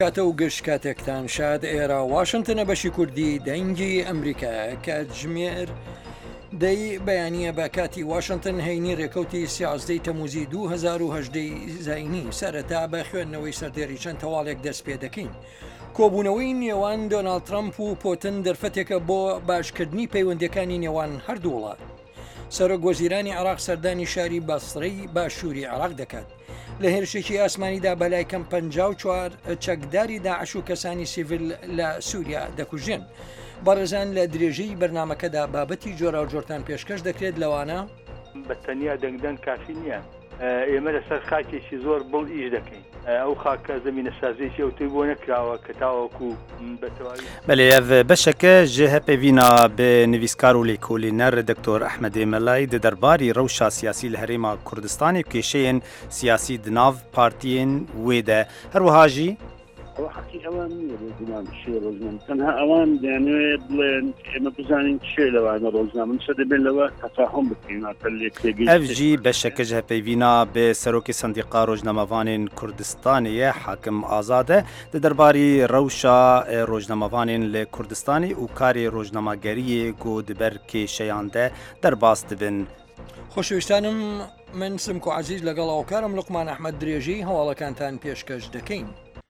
کاتە و گشت کاتێکتان شاد ئێرە واشنگتنە بەشی کوردی دەنگی ئەمریکا کاتژمێر دەی بەیانیە بە کاتی واشنگتن هەینی ڕێکەوتی 11 تەموزی 2010 زاینی سەرەتا بە خوێندنەوەی سەردێری چەند تەواڵێک دەست پێ دەکەین. کۆبوونەوەی نێوان دۆناڵد ترامپ و پۆتن دەرفەتێکە بۆ باشکردنی پەیوەندیەکانی نێوان هەردوو وڵات. سەرۆک وەزیرانی عێراق سەردانی شاری بەسڕەی باشووری عێراق دەکات. لە هێرشێکی ئاسمانیدا بەلای کەم 54 چەکداری داعش و کەسانی سیڤیل لە سووریا دەکوژێن. بەڕێزان لە درێژەی بەرنامەکەدا بابەتی جۆرا و جۆرتان پێشکەش دەکرێت لەوانە بەتەنیا دەنگدەن کافی نییە. ئێمە لەسەر خاکێکی زۆر بڵ ئیش دەکەین. ئەو خاکە زەمینە سازێکی ئەوتوی بۆ نەکراوە کە تاوەکو بەتەواوی بەڵێ بەشەکە ژێ هەپێڤینا بە نویسکار و لێکۆلینەر دکتۆر ئەحمەدی مەلای دە دەرباری ڕەوشا سیاسی لە هەرێما کوردستانی کێشەیەن سیاسی دناو پارتیên wê de هەروەهاژی حقی ئەوان نییە ڕۆژنامە شێ ڕۆژنامە تەنها ئەوان دەیانوێت بڵێن ئێمە بزانین چێ لەوانە ڕۆژنامە چە دەبێت لەوە تەفاهم بکەین ئەڤژی بەشەکەش هەپەیڤینا بێ سەرۆکی سندیقا ڕۆژنامەوانên کوردستانیە حاکم ئازادە دە دەرباری ڕەوشا ڕۆژنامەوانên لە کوردستانی و کاری ڕۆژنامەگەریە گۆ دبەر کێشەیان دە دەرباس دبن. خۆشەویستانم من سمک و عەزیز لەگەڵ هاوکارم لوقمان ئەحمەد درێژی هەواڵەکانتان پێشکەش دەکەین.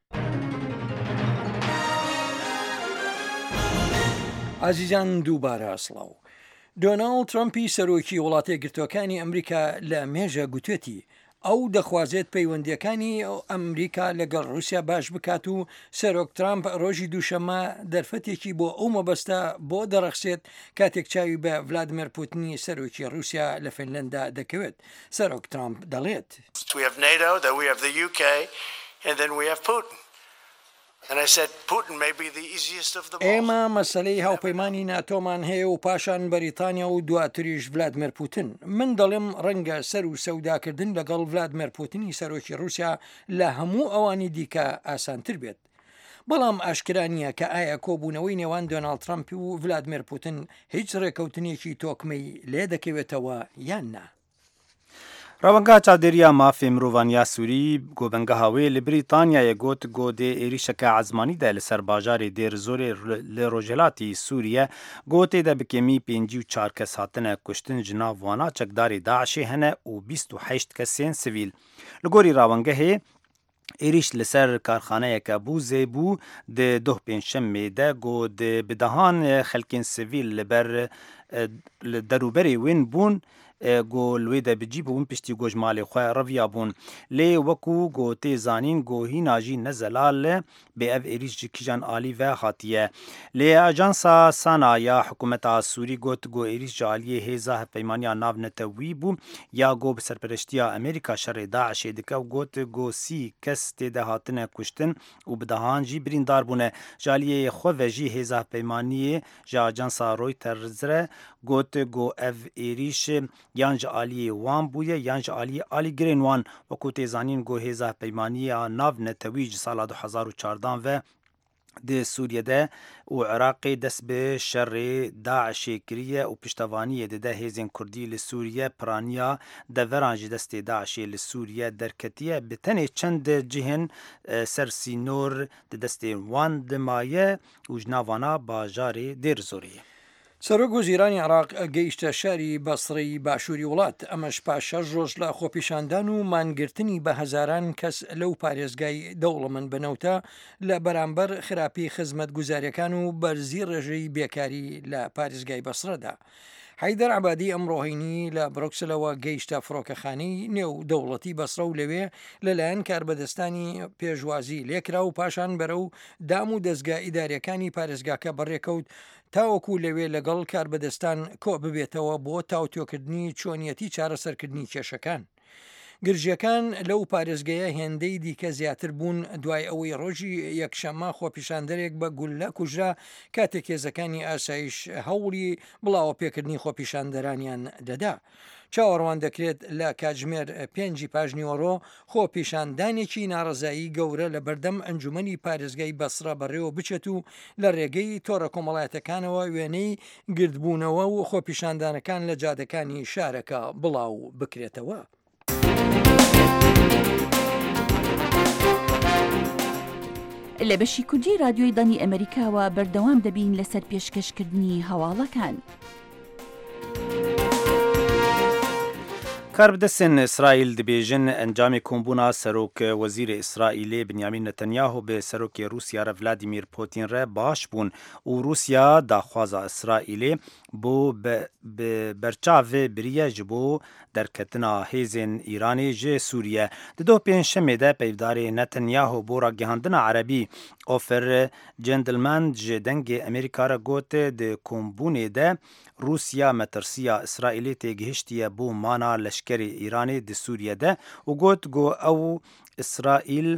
عزیزان دووبارە ئەسڵاو. دۆناڵد ترامپی سەرۆکی وڵاتە یەکگرتووەکانی ئەمریکا لە مێژە گوتوێتی ئەو دەخوازێت پەیوەندیەکانی ئەمریکا لەگەڵ رووسیا باش بکات و سەرۆک ترامپ ڕۆژی دووشەمە دەرفەتێکی بۆ ئەو مەبەستە بۆ دەڕەخسێت کاتێک چاوی بە ڤلادیمیر پوتینی سەرۆکی رووسیا لە فینلەندا دەکەوێت. سەرۆک ترامپ دەڵێت ئێمە مەسەلەی هاوپەیمانی ناتۆمان هەیە و پاشان بەریتانیا و دواتریش ڤلادیمیر پوتین. من دەڵێم ڕەنگە سەر و سەوداکردن لەگەڵ ڤلادیمیر پوتینی سەرۆکی رووسیا لە هەموو ئەوانی دیکە ئاسانتر بێت. بەڵام ئاشکرا نییە کە ئایا کۆبوونەوەی نێوان دۆناڵد ترامپ و ڤلادیمیر پوتین هیچ ڕێکەوتنێکی تۆکمەی لێ دەکەوێتەوە یان نا. ڕەوەنگا چاودێریە مافێ مرۆڤانیا سووری گۆبەنگە هاوێ لە بریتانیایە گوت گۆدێ عێریشەکە عەزمانیدا لەسەر باژارێ دێر زۆرێ لە ڕۆژهەلاتی سووریە گۆتێدا بکەمی 54 کەس هاتنە کوشتن جناڤ وانا چەکدارێ داعشێ هەنە و 28 کەسێن سڤیل. لە گۆری ڕاوەنگە هەیە عێریش لەسەر کارخانەیەکە بوو زێبوو دە دۆ پێنجشەممێدە گۆ بدەهان خەلکێن سڤیل لەبەر دەروبەرێ وێن بوون گۆلوێ دەبجی بوون پشتی گۆژمالێ خوێ ڕەڤیا بوون لێ وەکو گۆتێ زانین گۆهی ناژی نەزەلال بێ ئەڤ عێریش کیژان ئالی ڤە هاتیە. لێ ئاژانسا سانایا حکوومەتا سووری گوت گۆ عێریش جالیە هێزا هەپەیمانیا ناو نەتەوی بوو یا گۆ بەسەرپەرشتیە ئەمریکا شەڕێ داعشێ دکە و گوت گۆسی کەس تێدە هاتنە کوشتن و بدەهان جی بریندار بوونە. جالیە خۆڤەژی هێزا هەپەیمانیە ژە ئاژانسا ڕۆیتەرزرە گوت گۆ ئەڤ عێریش یان ji aliyê wan bûye yan ji aliyê alîgirên wan wekû tê zanîn got hêza peymaniya nav netewî ji sala 2014 ve di Sûriyê û Iraqê dest bi şerê Daişê kiriye û piştevaniyê dide hêzên Kurdî li Sûriye piraniya deveran ji destê Daişê li Sûriye derketiye bi tenê çend cihên ser sînor di destê wan dimaye û ji navana bajarê Dêrezorê. سەرۆک وەزیرانی عێراق گەیشتە شاری بەسڕەی باشووری وڵات ئەمەش پاش 6 ڕۆژ لە خۆپیشاندان و مانگرتنی بە هەزاران کەس لەو پارێزگای دەوڵەمەند بنەوتە لە بەرامبەر خراپی خزمەت گوزاریەکان و بەرزی ڕێژەی بێکاری لە پارێزگای بەسڕەدا. حەیدەر عەبادی ئەمڕۆهینی لە برۆکسلەوە گەیشتە فڕۆکەخانەی نێو دەوڵەتی بەسڕە و لەوێ لەلایەن کاربەدەستانی پێشوازی لێکرا و پاشان بەرەو دام و دەستگا ئیداریەکانی پارێزگاکە بەڕێکەوت تاوەکو لەوێ لەگەڵ کاربەدەستان کۆ ببێتەوە بۆ تاوتۆکردنی چۆنیەتی چارەسەرکردنی کێشەکان. گرژیەکان لەو پارێزگەیە هێندەی دیکە زیاتر بوون دوای ئەوەی ڕۆژی یەکشەممە خۆپیشاندەرێک بە گولە کوژرا کاتێک هێزەکانی ئاسایش هەوڵی بڵاوە پێکردنی خۆپیشاندەرانیان دەدا. چاوەڕوان دەکرێت لە کاتژمێر 5 پاژنیوەڕۆ خۆپیشاندانێکی ناڕزایی گەورە لە بەردەم ئەنجومەنی پارێزگای بەسڕە بەڕێوە بچێت و لە ڕێگەی تۆڕە کۆمەڵایەتەکانەوە وێنەی گردبوونەوە و خۆپیشاندانەکان لە جادەکانی شارەکە بڵاو بکرێتەوە. لە بەشی کوردی رادیۆی دانی ئەمریکاوە بەردەوام دەبین لەسەر پێشکەشکردنی هەواڵەکان. کاربدەستên İsraîl dibêjin encamê kombûna Serok Wezîrê İsraîlê Binyamîn Netanyahu bi Serokê Rûsya re Vladimir Putin re baş bûn û Rûsya daxwaza İsraîlê bû bi berçavê biriye ji bo derketina hêzên Îranê ji Sûriye. Di doh pênçşemê de peyvdarê Netanyahu bo ragihandina Erebî Ofer Gentleman ji dengê Amerîka re got di kombûnê de Rûsya metirsiya İsraîlê têgihiştiye bo mana leşkerê Îranê di Sûriye'de û got ew İsraîl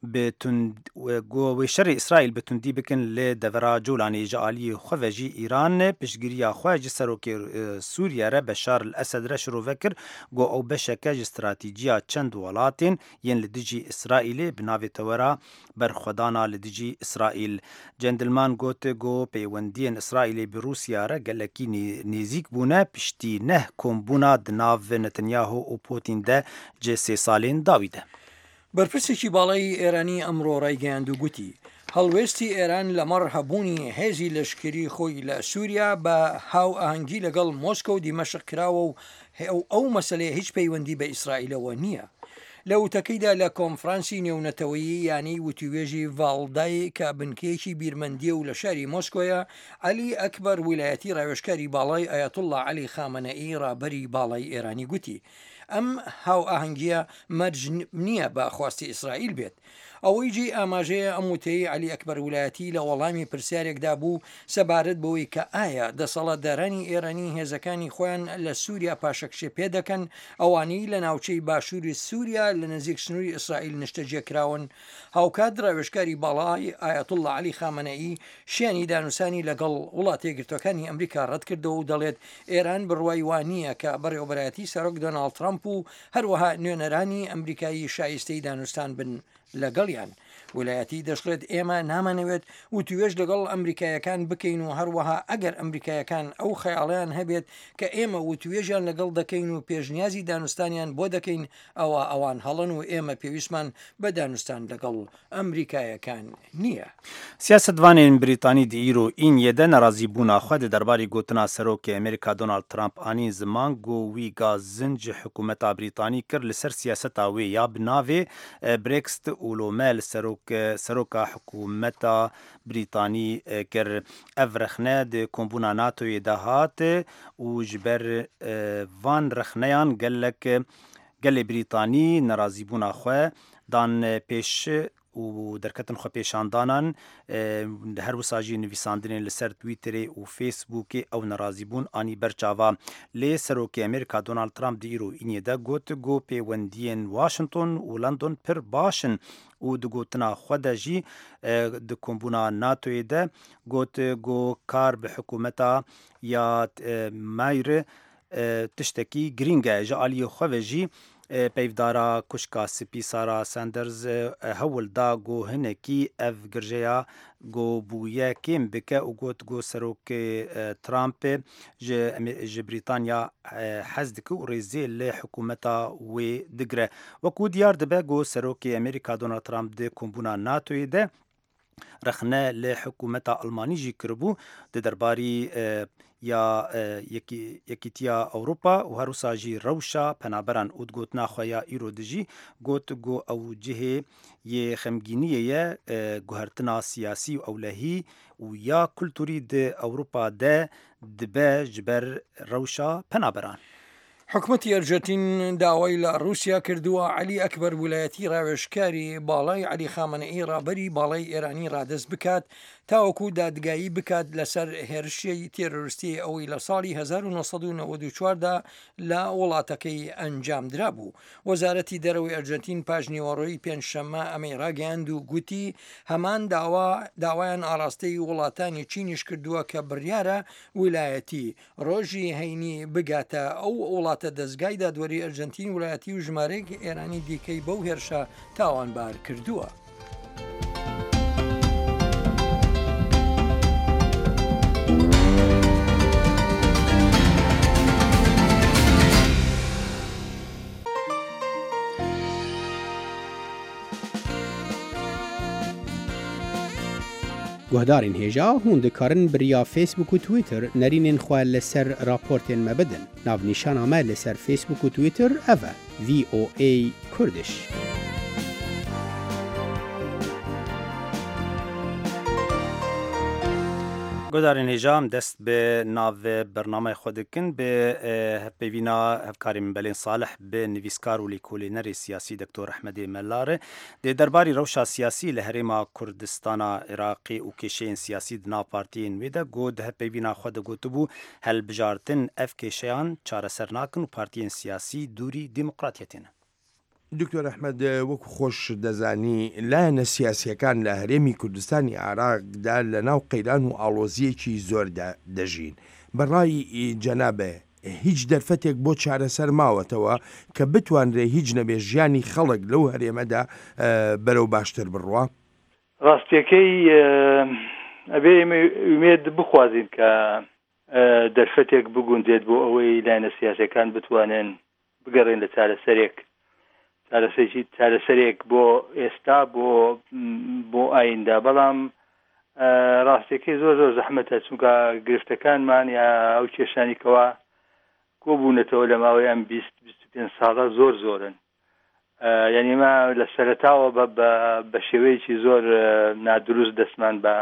wêşerê İsraîl bi tundî bikin lê devera Colanê ji aliyê xwe ve jî Îran piştgiriya xwe ji Serokê Sûriye re Beşar el-Esed re şirove kir got ew beşeke ji stratîjiya çend welatên yên li dijî İsraîlê bi navê tewera berxwedana li dijî İsraîl. Gentleman got peywendiyên İsraîlê bi Rûsya re gelekî nêzik bûne piştî neh kombûna di nav Netanyahu û Putin de ji 3 salên dawî de. بەرپرسێکی باڵای ئێرانی ئەمڕۆ ڕایگەیاند و گوتی هەڵوێستی ئێران لەمەڕ هەبوونی هێزی لەشکری خۆی لە سووریا بە هاو ئاهەنگی لەگەڵ مۆسکۆ و دیمەشق کراوە و ئەو مەسلەیە هیچ پەیوەندی بە ئیسرائیلەوە نییە. لە وتەکەیدا لە کۆنفرانسی نێونەتەوەیی یانی وتیوێژی ڤاڵدای کە بنکەیەکی بیرمەندیە و لە شاری مۆسکۆیە عەلی ئەکبەر ویلایەتی ڕاوێژکاری باڵای ئایەتوڵڵا عەلی خامنەئی ڕابەری باڵای ئێرانی گوتی ئەم هاو ئاهەنگیە مەرج نییە بە خواستی ئیسرائیل بێت. ئەوەی جێ ئاماژەیە ئەم وتەی عەلی ئەکبەر ویلایەتی لە وەڵامی پرسیارێکدا بوو سەبارەت بەوەی کە ئایا دەسەڵاتدارانی ئێرانی هێزەکانی خۆیان لە سووریا پاشەکشێ پێ دەکەن ئەوانەی لە ناوچەی باشووری سووریا لە نزیک سنووری ئیسرائیل نیشتەجێکراون. هاوکات ڕاوێژکاری باڵای ئایەتوڵڵا عەلی خامنەئی شیانی دانووسانی لەگەڵ وڵاتە یەکگرتووەکانی ئەمریکا ڕەت کردەوە و دەڵێت ئێران بڕوای وانییە کە بەڕێوەبەرایەتی سەرۆک دۆناڵد ترامپ و هەروەها نوێنەرانی ئەمریکایی شایستەی دانوستان بن لەگەڵیان. ویلایەتی دەشڵێت ئێمە نامانەوێت وتوێژ لەگەڵ ئەمریکایەکان بکەین و هەروەها ئەگەر ئەمریکایەکان ئەو خەیاڵیان هەبێت کە ئێمە وتوێژیان لەگەڵ دەکەین و پێشنیازی دانوستانیان بۆ دەکەین ئەوان هەڵن و ئێمە پێویستمان بە دانوستان لەگەڵ ئەمریکایەکان نییە. سیاستوانên Brîtanî di îro Îniyê de nerazîbûna xwe di derbarê gotina Serokê Amerîka Donald Trump anî ziman got wî gazin ji hikûmeta Brîtanî kir li ser siyaseta wê ya bi navê Brexit û lome li Seroka hikûmeta Brîtanî kir. Ev rexne di kombûna NATOyê de hat û ji ber van rexneyan gelê Brîtanî nerazîbûna xwe dan pêş û derketin xwe pêşandanan her wisa jî nivîsandinên li ser Twitterê û Facebookê ew nerazîbûn anî berçava. Lê Serokê Amerîka Donald Trump di îro Îniyê de got pêwendiyên Washington û London pir baş in û di gotina xwe de jî di kombûna NATOyê de got kar bi hikûmeta ya Mayr tiştekî girîng e ji aliyê xwe ve jî peyvdara kuşka spî Sara Sanders hewil da got hinekî ev girjeya got bûye kêm bike û got Serokê Trump ji Brîtanya hez dike û rêzê li hikûmeta wê digire. Wekû diyar dibe got Serokê Amerîka Donald Trump di kombûna NATOyê de rexne li hikûmeta Almanî jî kiribû di derbarî ya Yekîtiya Ewropa û her wisa jî rewşa penaberan û gotina xwe ya îro de jî got ew cihê yê xemgîniyê ye guhertina siyasî û ewlehî û ya kulturî di Ewropa de dibe ji ber rewşa penaberan. حکوومەتی ئەرجەتین داوای لە رووسیا کردووە عەلی ئەکبەر ویلایەتی ڕاوێژکاری باڵای عەلی خامنەئی ڕابەری باڵای ئێرانی ڕادەست بکات تاوەکو دادگایی بکات لەسەر هێرشی تێرۆریستی ئەوەی لە ساڵی 1994دا لە وڵاتەکەی ئەنجام درابوو. وەزارەتی دەرەوەی ئەرجەتین پاژنیوەڕۆی پێنجشەممە ئەمەی ڕاگەیاند و گوتی هەمان داوایان ئاراستەی وڵاتانی چینیش کردووە کە بڕیارە ویلایەتی ڕۆژی هەینی بگاتە ئەو وڵاتە دەستگای دادوەری ئەرجەنتین ویلایەتی و ژمارەیەک ئێرانی دیکەی بەو هێرشە تاوانبار کردووە. گهدارین هێژا هون دikarin biriya Facebook û Twitter nerînên xwe li ser raportên me bidin. Navnîşana me li ser Facebook û Twitter ev e VOA Kurdish. گۆدارین هێژام دەست بە ناو بەرنامەی خۆ دکن بە هەپێوینا هەفکاری من بەلێن ساڵح بە نویسکار و لیکۆلێنەری سیاسی دکتۆر ئەحمەدی مەلارە دێ دەرباری ڕەوشا سیاسی لە هەرێما کوردستانە عێراقی و کێشەیەن سیاسی دنا پارتیên wê de got hepêvîna xwe de gotibû helbijartin ev kêşeyan çareser nakin û partiyên siyasî dûrî demokratiyetê ne. دکتۆر ئەحمەد وەکو خۆش دەزانی لایەنە سیاسیەکان لە هەرێمی کوردستانی عێراقدا لە ناو قەیران و ئاڵۆزیەکی زۆر دەژین. بەڕای جەنابێ هیچ دەرفەتێک بۆ چارەسەر ماوەتەوە کە بتوانرێ هیچ نەبێ ژیانی خەڵک لەو هەرێمەدا بەرەو باشتر بڕوە؟ ڕاستیەکەی ئەبێ ئومێد بخوازین کە دەرفەتێک بگونجێت بۆ ئەوەی لایەنە سیاسیەکان بتوانن بگەڕێن لە چارەسەرێک چارەسەرێک بۆ ئێستا بۆ ئایندا. بەڵام ڕاستیەکەی زۆر زۆر زەحمەتە چونکە گرفتەکانمان یا ئەو کێشانێکەوە کۆبوونەتەوە لە ماوەی ئەم 25 ساڵە زۆر زۆرن. یعنی ما لە سەرەتاوە بە شێوەیەکی زۆر نادروست دەستمان بە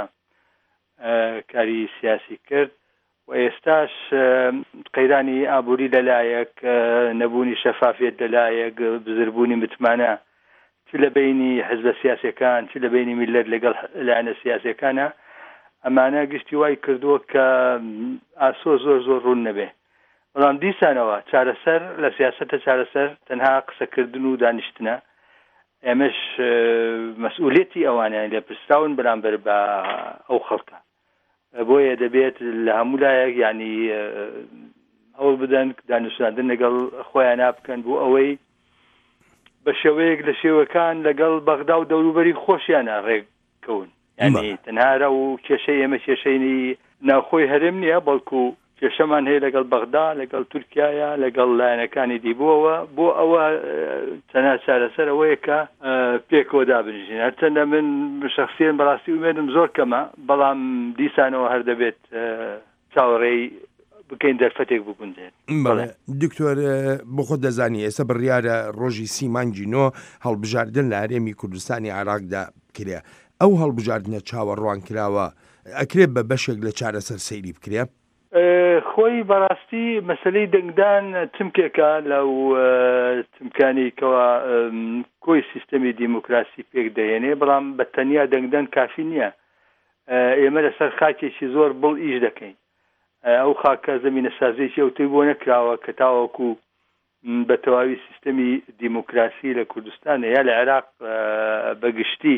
کاری سیاسی کرد و ئێستاش قەیرانی ئابووری لەلایەک، نەبوونی شەفافیت لەلایەک، بزربوونی متمانە چ لە بینی حزبە سیاسیەکان چ لە بینی میلەت لەگەڵ لایەنە سیاسیەکانە، ئەمانە گشتی وای کردووە کە ئاسۆ زۆر زۆر ڕوون نەبێ. بەڵام دیسانەوە چارەسەر لە سیاسەتە چارەسەر تەنها قسەکردن و دانیشتنە. ئێمەش مەسئولیەتی ئەوانیان لێ پرسراون بەرامبەر بە ئەو خەڵکە. بۆیە دەبێت لە هەموو لایەک یعنی هەوڵ بدەن دانیشتاندن لەگەڵ خۆیان بکەن بۆ ئەوەی بە شێوەیەک لە شێوەکان لەگەڵ بەغدا و دەوروبەری خۆشیانە ڕێککەون. یعنی تەنها و کێشەی ئێمە کێشەی ناوخۆی هەرێم نییە، بەڵکو کێشەمان هەیە لەگەڵ بەغدا، لەگەڵ تورکیایە، لەگەڵ لایەنەکانی دیبووەوە. بۆ ئەوە تەنها چارەسەر ئەوەیە کە پێکەوە دابنیژین. هەرچەندە من شەخسیەن بەڕاستی ومێدم زۆر کەمە، بەڵام دیسانەوە هەر دەبێت چاوەڕێی بکەین دەرفەتێک بگونجێت. دکتۆر بۆ خۆ دەزانی ئێستا بڕیارە ڕۆژی 30 مانگی نۆ هەڵبژاردن لە هەرێمی کوردستانی عێراقدا کرێ. ئەو هەڵبژاردنە چاوەڕوان کراوە ئەکرێت بە بەشێک لە چارەسەر سەیری بکرێ؟ خۆی بەڕاستی مەسلەی دەنگدان چمکێکە لەو چمکانی کەوا کۆی سیستەمی دیموکراسی پێک دەهێنێ، بەڵام بە تەنیا دەنگدان کافی نییە. ئێمە لەسەر خاکێکی زۆر بڵ ئیش دەکەین. ئەو خاکە زەمینە سازێکی ئەوتەی بۆ نەکراوە کە تاوەکو بە تەواوی سیستەمی دیموکراسی لە کوردستان یا لە عێراق بەگشتی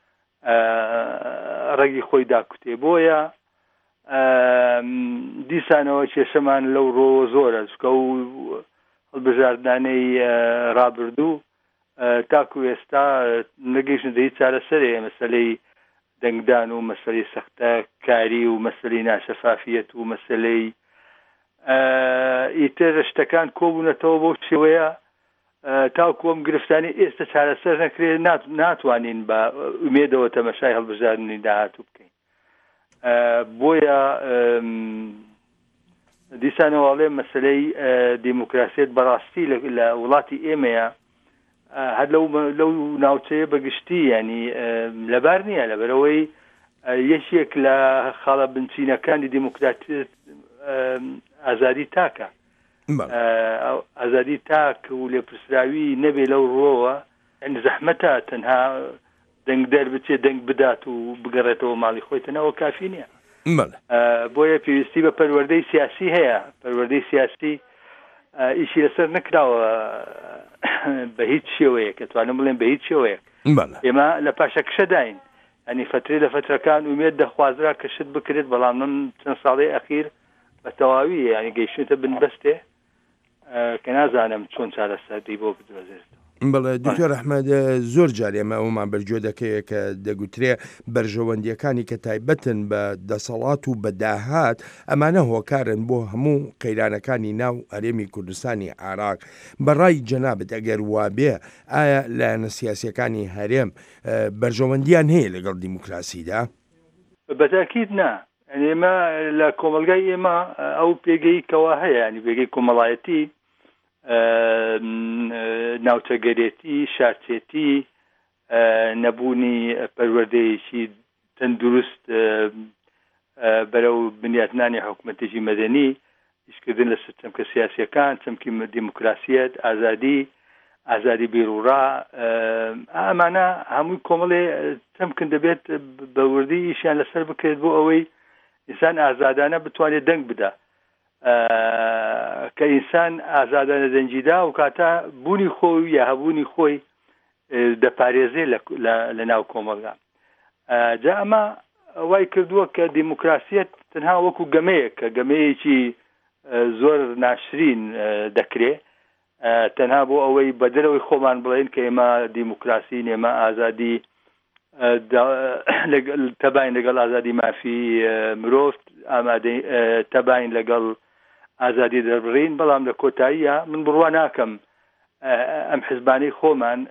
ڕێگی خۆی داکوتێ. بۆیە دیسانەوە کێشەمان لەو ڕۆ زۆرە، چکە و هەڵبژاردنانەی ڕابردوو تاکو ئێستا نەگەیشتن هیچ چارەسەرێ مەسەلەی دەنگدان و مەسەلەی سەختە کاری و مەسەلەی ناشەفافیەت و مەسەلەی ئیتر شتەکان کۆبوونەتەوە بۆ شێوەیە تاکو ئەم گرفتانی ئێستا چارەسەر نەکرێت ناتوانین بە ئومێدەوە تەمەشای هەڵبژاردننی داهاتوو بکەین. بۆیە دیسانەوەڵێ مەسلەی دیموکراسیت بەڕاستی لە وڵاتی ئێمەیە هەر لەو ناوچەیە بەگشتی ینی لەبار نییە، لەبەرەوەی یەکێک لە خاڵە بنچینەکانی دیموکراتیت ئازادی تاکە، ئازادی تاک و لێپرسراوی نەبێ لەو ڕۆوە. زەحمەتە تەنها دەنگ دەربچێ دەنگ بدات و بگەڕێتەوە ماڵی خۆیتەنەوە کافی نییە. بۆیە پێویستی بە پەروەردەی سیاسی هەیە. پەروەردەی سیاسی ئیشی لەسەر نەکراوە بە هیچ شێوەیەک، دەتوانم بڵێن بە هیچ شێوەیەک. ئێمە لە پاشەکشەداین، ئەنی فترەی لە فترەکان ومێت دەخوازرا کە شت بکرێت، بەڵام من چەند ساڵی ئەخیر بە تەواوی ینی گەیشتە بنبەستێ کە نازانم چۆن چارەسەری بۆ بدۆزێت. بەڵێ دکتۆر ئەحمەد زۆر جار ئێمە ئەومان بەرگوێ دەکەیە کە دەگوترێ بەرژەوەندیەکانی کە تایبەتن بە دەسەڵات و بەداهات ئەمانە هۆکارن بۆ هەموو قەیرانەکانی ناو هەرێمی کوردستانی عێراق. بەڕای جەنابەت ئەگەر وابێ ئایا لایەنە سیاسیەکانی هەرێم بەرژەوەندیان هەیە لەگەڵ دیموکراسیدا؟ بەتاکید نا ئێمە لە کۆمەلگای ئێمە ئەو پێگەی کەوا هەیە ینی پێگەی کۆمەڵایەتی ناوچەگەرێتی شارچێتی نەبوونی پەروەردەیەکی تەندروست بەرەو بنیاتنانی حکوومەتێکی مەدەنی ئیشکردن لە چەمکە سیاسیەکان چەمکی دیموکراسیەت ئازادی بیرروڕا ئەمانە هەمووی کۆمەڵێ چەمکن دەبێت بە وردی ئیشیان لەسەر بکرێت بۆ ئەوەی ئینسان ئازادانە بتوانێت دەنگ بدە کە ئینسان ئازادانە دەنجیدا و کاتە بوونی خۆی یا هەبوونی خۆی دەپارێزێ لە ناو کۆمەلگا جا ئەمە وای کردووە کە دیموکراسیەت تەنها وەکو گەمەیە کە گەمەیەکی زۆر ناشرین دەکرێت تەنها بۆ ئەوەی بەدەرەوەی خۆمان بڵێن کە ئێمە دیموکراسی ئێمە ئازادی تەباین لەگەڵ ئازادی مافی مرۆڤ ئامادەی تەباین لەگەڵ ئازادی دەربڕین بەڵام لە کۆتاییە من بڕوا ناکەم ئەم حزبانەی خۆمان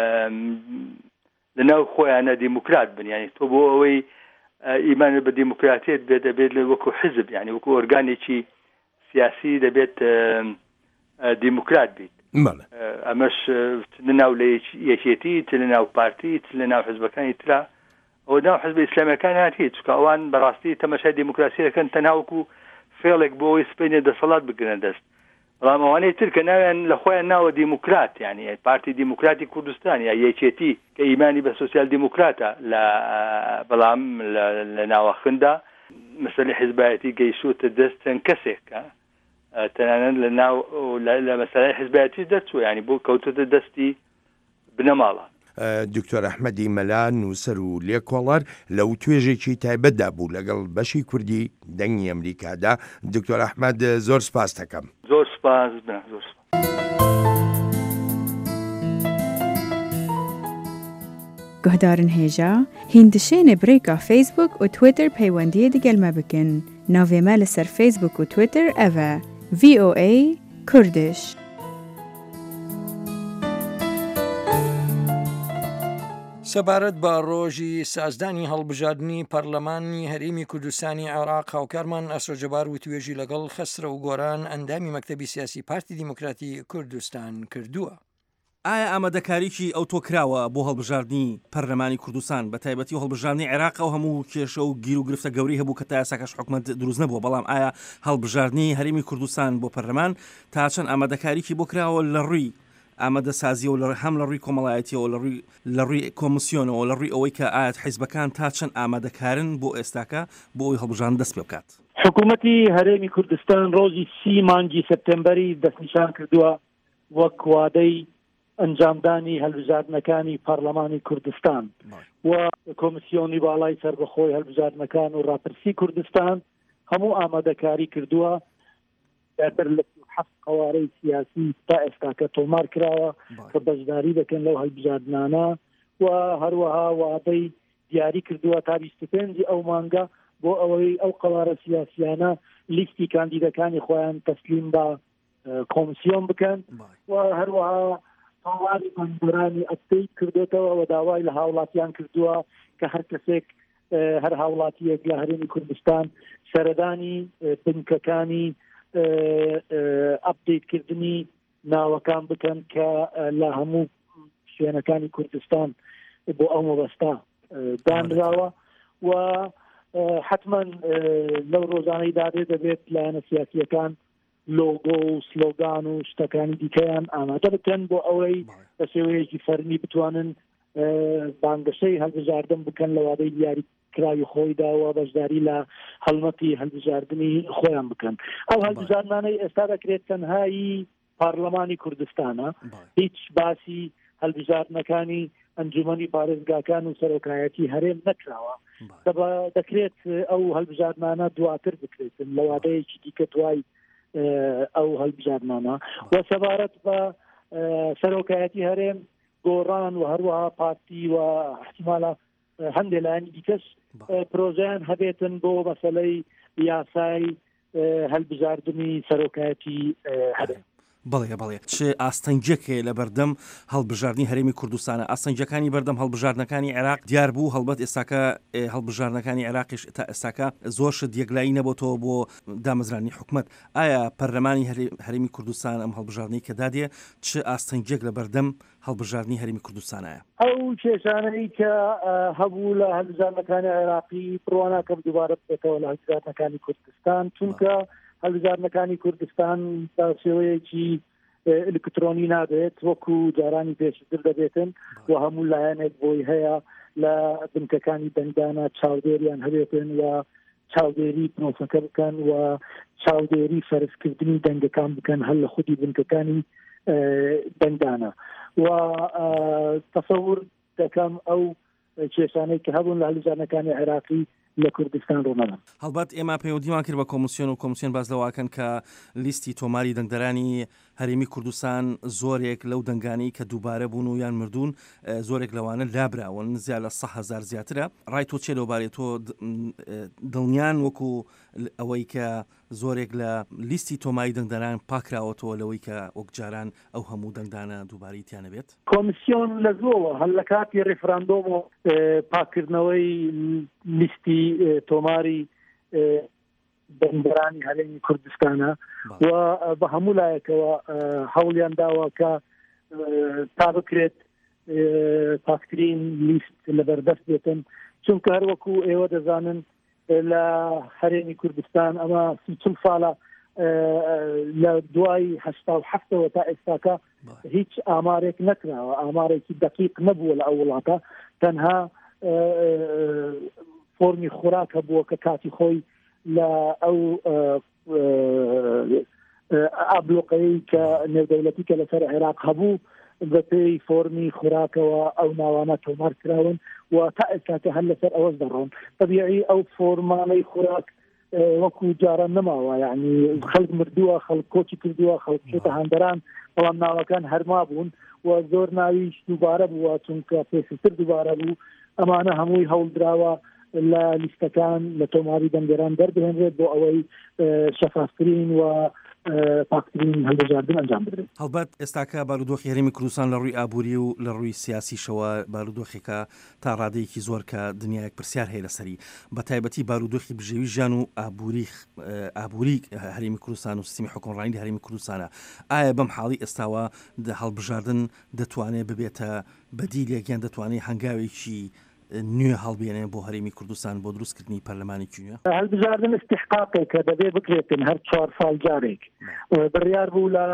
لەناو خۆیانە دیموکرات بن ینی تۆ بۆ ئەوەی ئیمان بە دیموکراتیت بێت دەبێت لە وەکو حزب ینی وەکو ئۆرگانێکی سیاسی دەبێت دیموکرات بیت ئەمەش لەناو لە یەکێتی لەناو پارتی لەناو حزبەکانی ترا ئەوە ناو حزب ئیسلامیەکان هاتی چکە ئەوان بەڕاستی تەماشای دیموکراسی دەکەن تەنها وەکو فێڵێک بۆ ئەوەی سپێنێ دەسەڵات بگرن دەست بەڵام ئەوانەی تر کە ناویان لە خۆیان ناوە دیموکرات یعنی پارتی دیموکراتی کوردستان یا یەکێتی کە ئیمانی بە سۆسیال دیموکراتە بەڵام لە ناوەخندا مەسەلەی حیزبایەتی گەیشتوتە دەست چەند کەسێکە تەنانەت لە مەسەلەی حیزبایەتی دەرچووە ینی بۆ کەوتوتە دەستی بنەماڵە دکتۆر ئەحمەدی مەلا نووسەر و لێکۆڵەر لەو توێژێکی تایبەتدا بوو لەگەڵ بەشی کوردی دەنگی ئەمریکادا دکتۆر ئەحمەد زۆر سپاس دەکەم زۆر سپاس زۆر سپاس گهدارن هێژا هیندشێنێ برێکا فیسبوک و تویتر پەیوەندیە دەگەلمە بکەن ناوێمە لەسەر فیسبوک و تویتر ئەڤە VOA کوردش سەبارەت بە ڕۆژی سازدانی هەڵبژاردننی پەرلەمانی هەرێمی کوردستانی عێراق هاوکارمان ئەسۆجەبار و توێژی لەگەڵ خەسرە و گۆران ئەندامی مەکتەبی سیاسی پارتی دیموکراتی کوردستان کردووە. ئایا ئامادەکاریی ئەو تۆکراوە بۆ هەڵبژاردننی پەرلەمانی کوردستان بە تایبەتی و هەڵبژاردننی عێراق و هەموو کێشە و گیر و گرفتە گەوری هەبوو کە تا ئێساکەش حکومەت دروست نەبووە بەڵام ئایا هەڵبژاردننی هەرێمی کوردستان بۆ پەرلەمان تا چەند ئامادەکاریی بۆ کراوە لە ڕووی ئامادە سازی و هەم لە ڕووی کۆمەڵایەتیەوە لە ڕووی کۆمسیۆنەوە لە ڕووی ئەوەی کە ئاەت حیزبەکان تا چەند ئامادەکارن بۆ ئێستاکە بۆ ئەوی هەڵبژاردن دەست پێ بکات. حکوومەتی هەرێمی کوردستان ڕۆژی 30 مانگی سەپتەمبەری دەستنیشان کردووە وەک وادەی ئەنجامدانی هەڵبژاردنەکانی پەرلەمانی کوردستان و کۆمسیۆنی باڵای سەربەخۆی هەڵبژاردنەکان و ڕاپرسی کوردستان هەموو ئامادەکاری کردووە دەبەر لە حەفت قوارەی سیاسی تا ئێستاکە تۆمار کراوە کە بەشداری دەکەن لەو هەڵبژاردنانە و هەروەها وادەی دیاری کردووە تا 25 ئەو مانگە بۆ ئەوەی ئەو قوارە سیاسیانە لیستی کاندیدەکانی خۆیان تەسلیم بە کۆمسیۆن بکەن و هەروەها هاواری مەندورانی ئەپدەیت کردێتەوە و داوای لە هاوڵاتیان کردووە کە هەر کەسێک هەر هاوڵاتیەک لە هەرێمی کوردستان سەردانی بنکەکانی ئەپدەیتکردنی ناوەکان بکەن کە لە هەموو شوێنەکانی کوردستان بۆ ئەو مەبەستا دانراوە و حتما لەو ڕۆژانەی دادێ دەبێت لایەنە سیاسیەکان لۆگۆ و سلۆگان و شتەکانی دیکەیان ئامادە بکەن بۆ ئەوەی بە شێوەیەکی فەرمی بتوانن بانگەشەی هەڵبژاردن بکەن لە وادەی دیاری کراوی خۆیداوە بەشداری لە هەڵمەتی هەڵبژاردننی خۆیان بکەن ئەو هەڵبژاردنانەی ئێستا دەکرێت تەنهایی پارلەمانی کوردستانە هیچ باسی هەڵبژاردنەکانی ئەنجومەنی پارێزگاکان و سەرۆکایەتی هەرێم نەکراوە دەکرێت ئەو هەڵبژاردنانە دواتر بکرێتن لە وادەیەکی دیکە دوای ئەو هەڵبژاردنانە و سەبارەت بە سەرۆکایەتی هەرێم گۆڕان و هەروەها پارتی و احتیمالە هەندێک لایەنی دیکەش پرۆژەیان هەبێتن بۆ مەسەلەی یاسای هەڵبژاردننی سەرۆکایەتی هەرێم. بەڵێ چ ئاستەنجەکێ لە بەردەم هەڵبژاردننی هەرێمی کوردستانە ئاستەنجەکانی بەردەم هەڵبژاردنەکانی عێراق دیار بوو هەڵبەت ئێستاکە هەڵبژاردنەکانی عێراقیش تا ئێستاکە زۆرشت یەکلایی نەبووەوە بۆ دامەزرانی حکومت ئایا پەرلەمانی هەرێمی کوردستان ئەم هەڵبژاردننی کە دادێ چ ئاستەنجێک لە بەردەم هەڵبژاردننی هەرێمی کوردستانایە ئەو کێشانەی کە هەبوو لە هەڵبژاردنەکانی عێراقی بڕواناکەم دووبارە بێتەوە لە هەڵبژاردنەکانی کوردستان چونکە هەڵبژاردنەکانی کوردستان بە شێوەیەکی ئلکترۆنی نابێت وەکو جارانی پێشتر دەبێتن و هەموو لایەنێک بۆی هەیە لە بنکەکانی دەنگدانە چاودێریان هەبێتن و چاودێری پرۆسەکە بکەن و چاودێری فەرزکردنی دەنگەکان بکەن هەل لە خودی بنکەکانی دەنگدانە و تەسەور دەکەم ئەو کێشانەی کە هەبوون لە هەڵبژاردنەکانی عێراقی لە کوردستان ڕۆنەدەن هەڵبەت ئێمە پەیوەندیمان کرد بە کۆمیسیۆن و کۆمیسیۆن باز لەواکەن کە لیستی تۆماری دەنگدەرانی هەرێمی کوردستان زۆرێک لەو دەنگانی کە دووبارە بوون و یان مردوون زۆرێک لەوانە لابراون زیاد لە 100,000 زیاترە ڕای تۆ چێ لەوبارێت تۆ دڵنیان وەکو ئەوەی کە زۆرێک لە لیستی تۆماری دەنگدەران پاکراوەتەوە لەوەی کە وەک جاران ئەو هەموو دەنگدانە دووبارەیتیانە بێت کۆمیسیۆن لە زۆوە هەل لە کاتی ڕێفراندۆم و پاکردنەوەی لیستی تۆماری دەنگدەرانی هەرێمی کوردستانە و بە هەموو لایەکەوە هەوڵیان داوە کە تا بکرێت پاکترین لیست لەبەردەست بێتن چونکە هەروەکو ئێوە دەزانن لە هەرێمی کوردستان ئەمە 30 ساڵە لە دوای 87ەوە تا ئێستاکە هیچ ئامارێک نەکراوە ئامارێکی دقیق نەبووە لە ئەو وڵاتە تەنها فۆرمی خوراک هەبووە کە کاتی خۆی لە ئەو ئابلۆقەیەی کە نێودەوڵەتی کە لەسەر عێراق هەبوو بە پێی فۆرمی خوراکەوە ئەو ناوانە تۆمار کراون و تا ئێستاکە هەر لەسەر ئەوەش دەڕۆن طبیعی ئەو فۆرمانەی خوراک وەکو جاران نەماوە یعنی خەڵک مردووە خەڵک کۆچی کردووە خەڵک چێتە هەندەران بەڵام ناوەکان هەرما بوون و زۆر ناویش دووبارە بووە چونکە پێشتر دووبارە بوو ئەمانە هەمووی هەوڵدراوە لە لیستەکان لە تۆماری دەنگدەران دەردهێنرێت بۆ ئەوەی شەفافترین و پاکترین هەڵبژاردن ئەنجام بدرێت هەڵبەت ئێستاکە بارودۆخی هەرێمی کوردستان لە ڕووی ئابووری و لە ڕووی سیاسیشەوە بارودۆخێکە تا ڕادەیەکی زۆر کە دنیایەک پرسیار هەیە لەسەری بە تایبەتی بارودۆخی بژێوی ژیان و ئابووری هەرێمی کوردستان و سیستمی حکومڕانی هەرێمی کوردستانە ئایا بەم حاڵی ئێستاوە هەڵبژاردن دەتوانێت ببێتە بەدیلێک یان دەتوانێت هەنگاوێکی نوێ هەڵبێنێ بۆ هەرێمی کوردستان بۆ دروستکردنی پەرلەمانێکی نوێ هەڵبژاردن استحقاقێکە دەبێ بکرێتن هەر 4 ساڵ جارێک بڕیار بوو لە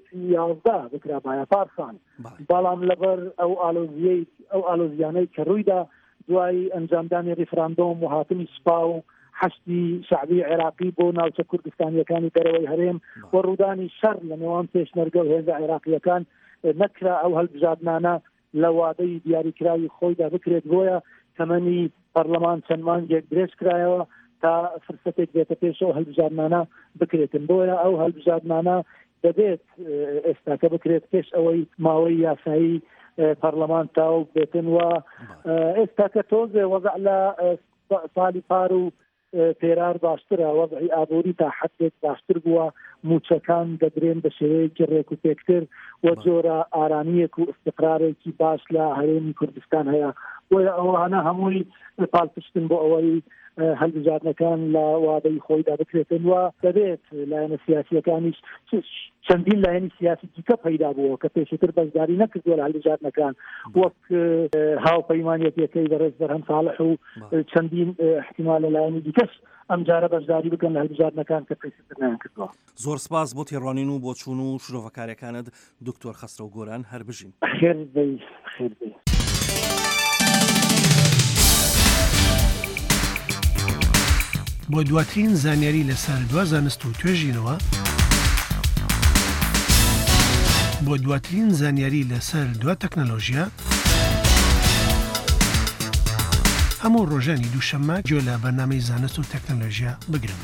11 بکرا باە پارسان بەڵام لەبەر ئەو ئالۆزیانەی کە ڕوویدا دوای ئەنجامدانی ڕیفراندۆم و هاتنی سوپا و حەشتی شعبی عێراقی بۆ ناوچە کوردستانیەکانی دەرەوەی هەرێم و ڕوودانی شەڕ لە نێوان پێشمەرگە و هێزە عێراقیەکان نەکرا ئەو هەڵبژاردنانە لە وادەی دیاریکراوی خۆیدا بکرێت بۆیە تەمەنی پەرلەمان چەند مانگێک درێژ کرایەوە تا فرسەتێک بێتە پێشەوە هەڵبژاردنانە بکرێتن بۆیە ئەو هەڵبژاردنانە دەبێت ئێستاکە بکرێت پێش ئەوەی ماوەی یاسایی پەرلەمان تاو بێتن و ئێستاکە تۆزێ وەزع لە ساڵی پار و پێرار باشترە وەزعی ئابووری تا حدێک باشتر بووە موچەکان دەدرێن بە شێوەیەکی ڕێک و پێکتر و جۆرە ئارامیەک و استقرارێکی باش لە هەرێمی کوردستان هەیە بۆیە ئەوانە هەمووی پاڵپشتن بۆ ئەوەی هەڵبژاردنەکان لە وادەی خۆیدا بکرێتن و دەبێت لایەنە سیاسیەکانیش چەندین لایەنی سیاسی دیکە پەیدا بووە کە پێشتر بەشداری نەکردووە لە هەڵبژاردنەکان وەک هاوپەیمانیەتەکەی بەڕێز بەرهەم ساڵح و چەندین احتیمال لە لایەنی دیکەش ئەم جارە بەشداری بکەن لە هەڵبژاردنەکان کە پێشتر نەیان کردووە. زۆر سپاس بۆ تێڕوانین و بۆ چوون و شرۆڤەکارەکانت دکتۆر خەسرە گۆران هەر بژین. خێر بێ خێر بێ. بۆ دواترین زانیاری لەسەر دوا زانست و توێژینەوە بۆ دواترین زانیاری لەسەر دوا تەکنەلۆژیا هەموو ڕۆژانی دووشەممە گوێ لە بەرنامەی زانست و تەکنەلۆژیا بگرن.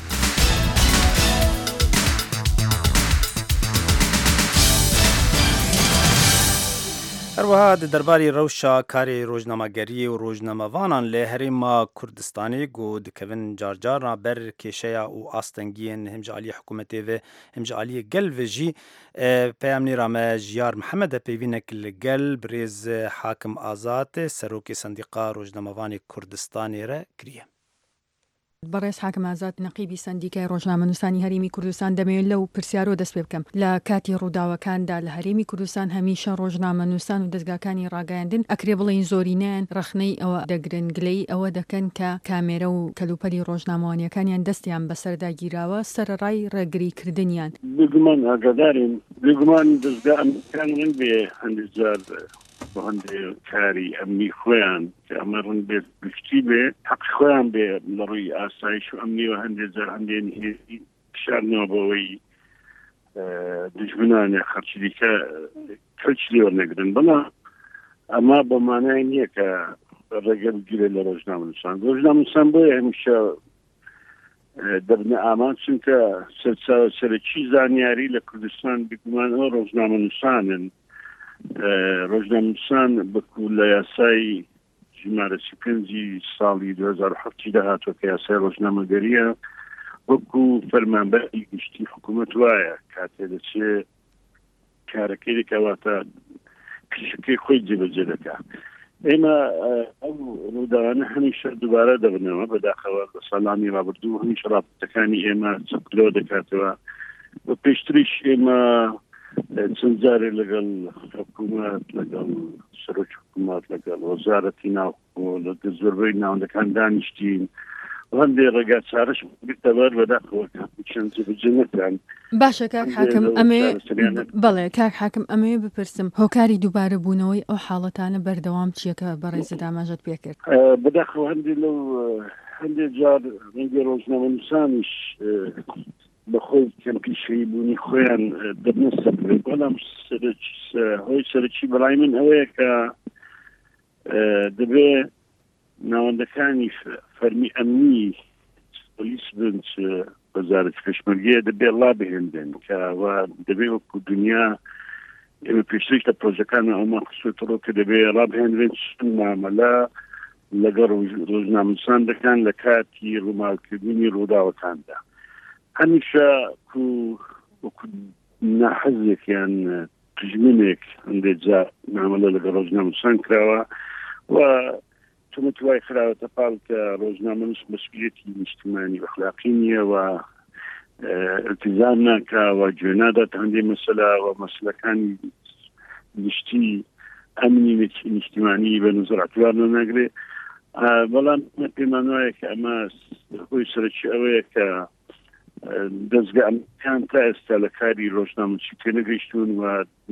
هەروەها دەرباری ڕەوشە کاری ڕۆژنامەگەری و ڕۆژنامەوانان لە هەرێما کوردستانی گۆ دکەون جارجارنا بەر کێشەیە و ئاستەنگیên هەمجعالی حکوومەتێ ve hemcialiyê gel ve jî peyamnêra me Jiyar Mihemed pêvînek li gel birêz Hakim Azad serokê Sendîqa Rojnamevanê Kurdistanê re kiriye. بەڕێز حاکم ئازاد نەقیبی سەندیکای ڕۆژنامەنووسانی هەرێمی کوردستان دەمەوێت لەو پرسیارۆ دەست پێ بکەم لە کاتی ڕووداوەکاندا لە هەرێمی کوردستان هەمیشە ڕۆژنامەنووسان و دەستگاکانی ڕاگەیاندن ئەکرێ بڵێن زۆرینیان ڕەخنەی ئەوە دەگرنگلەی ئەوە دەکەن کە کامێرە و کەلوپەلی ڕۆژنامەوانیەکانیان دەستیان بەسەرداگیراوە سەرڕای ڕێگریکردنیان بگومان ئاگادارین بگومان دەستگاکان بێ هەندێک بە هەندێ کاری ئەمنی خۆیان کە ئەمە ڕوون بێت گشتی بێ حەق خۆیان بێ لە ڕووی ئاسایش و ئەمنی و هەندێک جار هەندێن شارنەوە بەوەی دژمنانێ خەرچی دیکە کەچ لێوەرنەگرن بەڵام ئەمە بە مانای نییە کە ڕێگە بگیرێت لە ڕۆژنامەنووسان بۆیە هەمیشە دەبنە ئامان چونکە سەرچی زانیاری لە کوردستان بگومان ئەوە ڕۆژنامەنووسانن ڕۆژنامەنووسان بەکو لە یاسای ژمارە 35 ساڵی 2007 داهاتوە کە یاسای ڕۆژنامەگەریە وەکو فەرمانبەری گشتی حکوومەت وایە کاتێ دەچێ کارەکەی دەکەواتە کشەکەی خۆی جێبەجێ دەکا ئێمە ئەو ڕووداوانە هەمیشە دووبارە دەبنەوە بەداخەوە بە ساڵانی ڕابردوو هەمیشە ڕاپۆرتەکانی ئێمە چەکلۆ دەکاتەوە بە پێشتریش ئێمە چەند جارێ لەگەڵ حکوومەت لەگەڵ سەرۆک حکوومەت لەگەڵ وەزارەتی ناوخۆ لەگەڵ زۆربەی ناوەندەکان دانیشتین هەندێک ڕێگا چارەش بێتەبەر بەداخەوە چەند جێبەجێ نەکران. باشە کاک حاکم ئەمێ بەڵێ کاک حاکم ئەمەیە بپرسم هۆکاری دووبارە بوونەوەی ئەو حاڵەتانە بەردەوام چیەکە بەڕێزە داماژەت پێکرد بەداخەوە هەندێک لەو هەندێک جار ڕێگە ڕۆژنامەنووسانیش بەخۆی کەمپیشەی بوونی خۆیان دەبنەسەر بەڵام هۆی سەرچی بەڵای من ئەوەیە کە دەبێ ناوەندەکانی فەرمی ئەمنی پۆلیس بن وەزارەتی پێشمەرگەیە دەبێ ڵا بهێندن کە دەبێ وەکو دنیا ئێمە پێشتریش لە پرۆژەکان ئەوما خسوێتەوە کە دەبێ ڕابهێنرێن مامەلە لەگەڵ ڕۆژنامەنووسان دەکەن لە کاتی ڕووماڵکردنی ڕووداوەکاندا هەمیشە وەکو ناحەزێکیان تژمنێک هەندێک جار مامەلە لەگەڵ ڕۆژنامەنووسان کراوە و تومتوای خراوەتە پاڵ کە ڕۆژنامەنووس مەسئولیەتی نیشتیمانی بەخلاقی نییە و التزام ناکا و گوێ نادات هەندێک مەسەلا و مەسەلەکانی گشتی ئەمنی نیشتیمانی بە نزرعتوار ناگرێ بەڵام پێمان وایە کە ئەمە خۆی سەرچی ئەوەیە کە دەستگاکان تا ئێستا لە کاری ڕۆژنامەنووسی تێنەگەیشتون و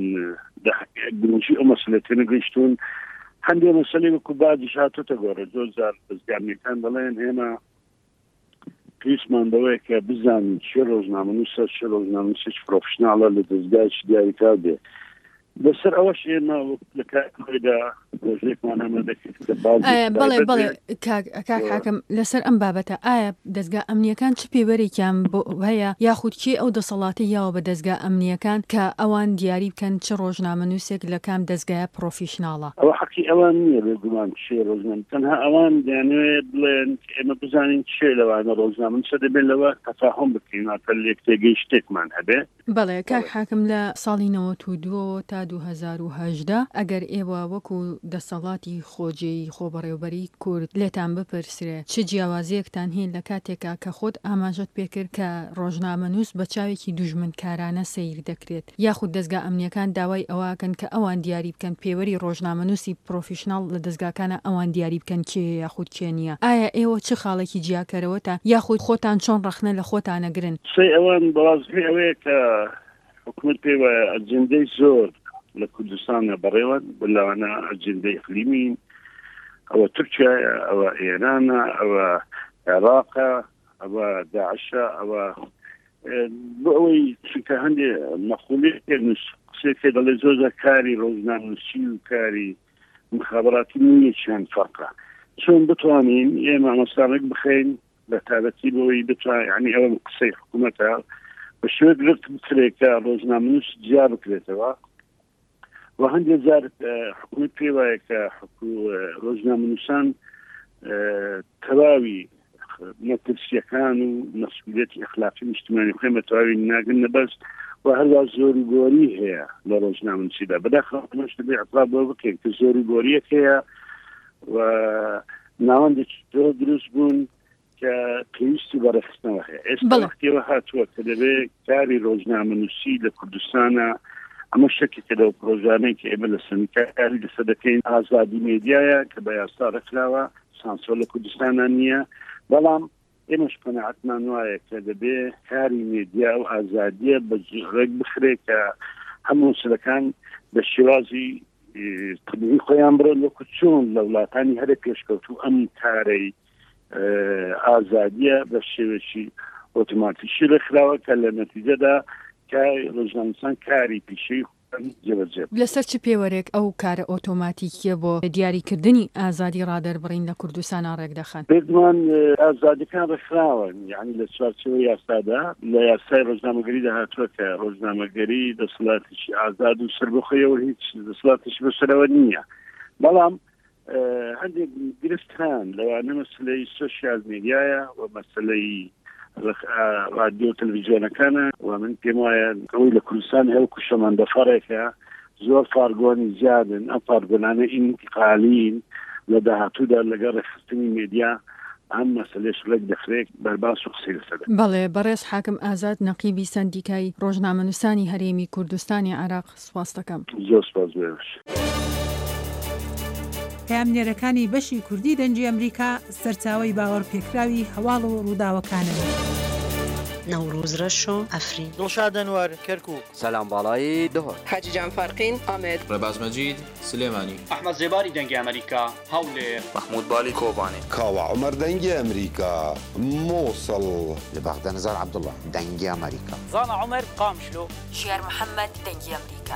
گرنگی ئەو مەسەلە تێنەگەیشتون هەندێک مەسەلەی وەکو بادیش هاتوتە گۆڕە زۆر جار دەستگاکان دەڵێن ئێمە پێویستمان بەوەیە کە بزانین چێ ڕۆژنامەنووسە چێ ڕۆژنامەنووسێک پرۆفشناڵە لە دەستگایکی دیاریکار بێ بەسەر ئەوەش ئێمە لە کارخۆیدا ڕۆژێکمان ئەمە دەکرد بەڵێ بەڵێ کاک حاکم لەسەر ئەم بابەتە ئایا دەستگا ئەمنیەکان چ پێوەرێکیان بۆ هەیە یاخود کێ ئەو دەسەڵاتی یاوە بە دەستگا ئەمنیەکان کە ئەوان دیاری بکەن چ ڕۆژنامەنووسێک لە کام دەستگایە پرۆفیشناڵە ئەوە حەقی ئەوان نییە بێگومان چێ ڕۆژنامە تەنها ئەوان دەیانوێت بڵێن ئێمە بزانین چێ لەوانە ڕۆژنامەنووسە دەبێت لەوە تەفاهم بکەین ئەکە لێک تێگەی شتێکمان هەبێ بەڵێ کاک حاکم لە ساڵی 92 تا 2018 ئەگەر ئێوە وەکو دەسەڵاتی خۆجێی خۆبەڕێوبەری کورد لێتان بپرسرێ چ جیاوازیەکتان هین لە کاتێکا کە خۆت ئاماژەت پێکرد کە ڕۆژنامەنووس بە چاوێکی دوژمنکارانە سیر دەکرێت یاخود دەستگا ئەمنیەکان داوای ئەوەکەن کە ئەوان دیاری بکەن پێوەری ڕۆژنامەنووسی پرۆفیشناڵ لە دەستگاکانە ئەوان دیاری بکەن کێ یاخود کێ نییە ئایا ئێوە چه خاڵێکی جیاکەرەوەتە یاخود خۆتان چۆن ڕەخنە لە خۆتانەگرن ئەوان بەڕاستی ئەوەیە کە حکومت پێوە ئەجندەی زۆر لە کوردستانە بەڕێوە بەلاوانە ئەجندەی اقلیمین ئەوە تورکیایە ئەوە ئێرانە ئەوە عێراقە ئەوە داعشە ئەوە بۆ ئەوەی چونکە هەندێک مەخولێک قسێکێ دەڵێ زۆر کاری ڕۆژنامەنووسی و کاری مخابراتی نییە چیان فەرقە چۆن بتوانین ئێمە ئامۆستاڕێک بخەین بە تایبەتی بۆی بتوانین یعنی ئەوە قسەی حکوومەتە بە شوێ گرفت بکرێت کە ڕۆژنامەنووس جیا بکرێتەوە و هەندێک جار حکوومەت پێ وایە کە ڕۆژنامەنووسان تەواوی نەترسیەکان و مەسئولیەتی ئەخلاقی نیشتیمانی خۆیان تەواوی ناگرن نەبەست و هەروە زۆریگۆری هەیە لە ڕۆژنامەنووسیدا بەداخەوە ئەمەش دەبێت ئەقڵاب بۆ بکەین کە زۆریگۆریەک هەیە و ناوەندێکی زۆر دروست بوون کە پێویستی بەڕێخستنەوە هەیە ئێستا وەختیەوە هاتووە کە دەبێت کاری ڕۆژنامەنووسی لە کوردستانە ئەمە شەکێکە لەو پرۆژانەی کە ئێمە لە سنکاری لەسەر دەکەین ئازادی مێدیایە کە بە یاسا ڕەکراوە سانسۆر لە کوردستانە نییە بەڵام ئێمەش قەناعەتمان وایە کە دەبێت کاری مێدیا و ئازادیە بە ڕێک بخرێت کە هەموو سەرەکان بە شێوازی طبیعی خۆیان بڕۆن وەکو چۆن لە وڵاتانی هەرە پێشکەوتوو ئەم کارەی ئازادیە بە شێوەیەکی ئۆتۆماتیکی ڕێکخراوە کە لە نەتیجەدا ڕۆژنامەنووسان کاری پیشەی جێبەجێ لەسەر چ پێوەرێک ئەو کارە ئۆتۆماتیکیە بۆ دیاریکردنی ئازادی ڕادەربڕین لە کوردستانە ڕێک دەخەن بێگومان ئازادیەکان ڕێکخراون یعنی لە چوارچێوەی یاسادا لە یاسای ڕۆژنامەگەری داهاتووە کە ڕۆژنامەگەری دەسەڵاتێکی ئازاد و سەربەخۆیەوە هیچ دەسەڵاتێکی بەسەرەوە نییە بەڵام هەندێک گرفتان لەوانە مەسلەی سۆشیال میدیایە و مەسلەی رادیۆ تەلەڤیزیۆنەکانە و من پێم وایە ئەوەی لە کوردستان هەیە شەمەندەفەرێکە زۆر فارگۆنی زیادن ئەم فارگۆنانە ئینتقالین لە داهاتوودا لەگەڵ ڕێکخستنی میدیا ئەم مەسلەش ڕێک دەخرێت بەرباس و قسەی لەسەر بەڵێ بەڕێز حاکم ئازاد نەقیبی سەندیکای ڕۆژنامەنووسانی هەرێمی کوردستانی عێراق سوپاس دەکەم. زۆر سوپاس بێش. پامنێرەکانی بەشی کوردی دەنجی ئەمریکا سەرچاوی باوەڕ پێکراوی هەواڵ و ڕووداوەکانن. نەوروز ڕەشۆ ئەفری دڵشاد ئەنوەر کەرکووک سەلام باڵایی دهۆر حاجی جان فەرقین ئامێد ڕێباز مەجید سلێمانی ئەحمەد زێباری دەنگی ئەمریکا هەولێر محمود بالی کۆبانێ کاوە عومەر دەنگی ئەمریکا مووسڵ لە بەغداد نزار عەبدوڵڵا دەنگی ئەمریکا زانا عومەر قامشلۆ شیار محەممەد دەنگی ئەمریکا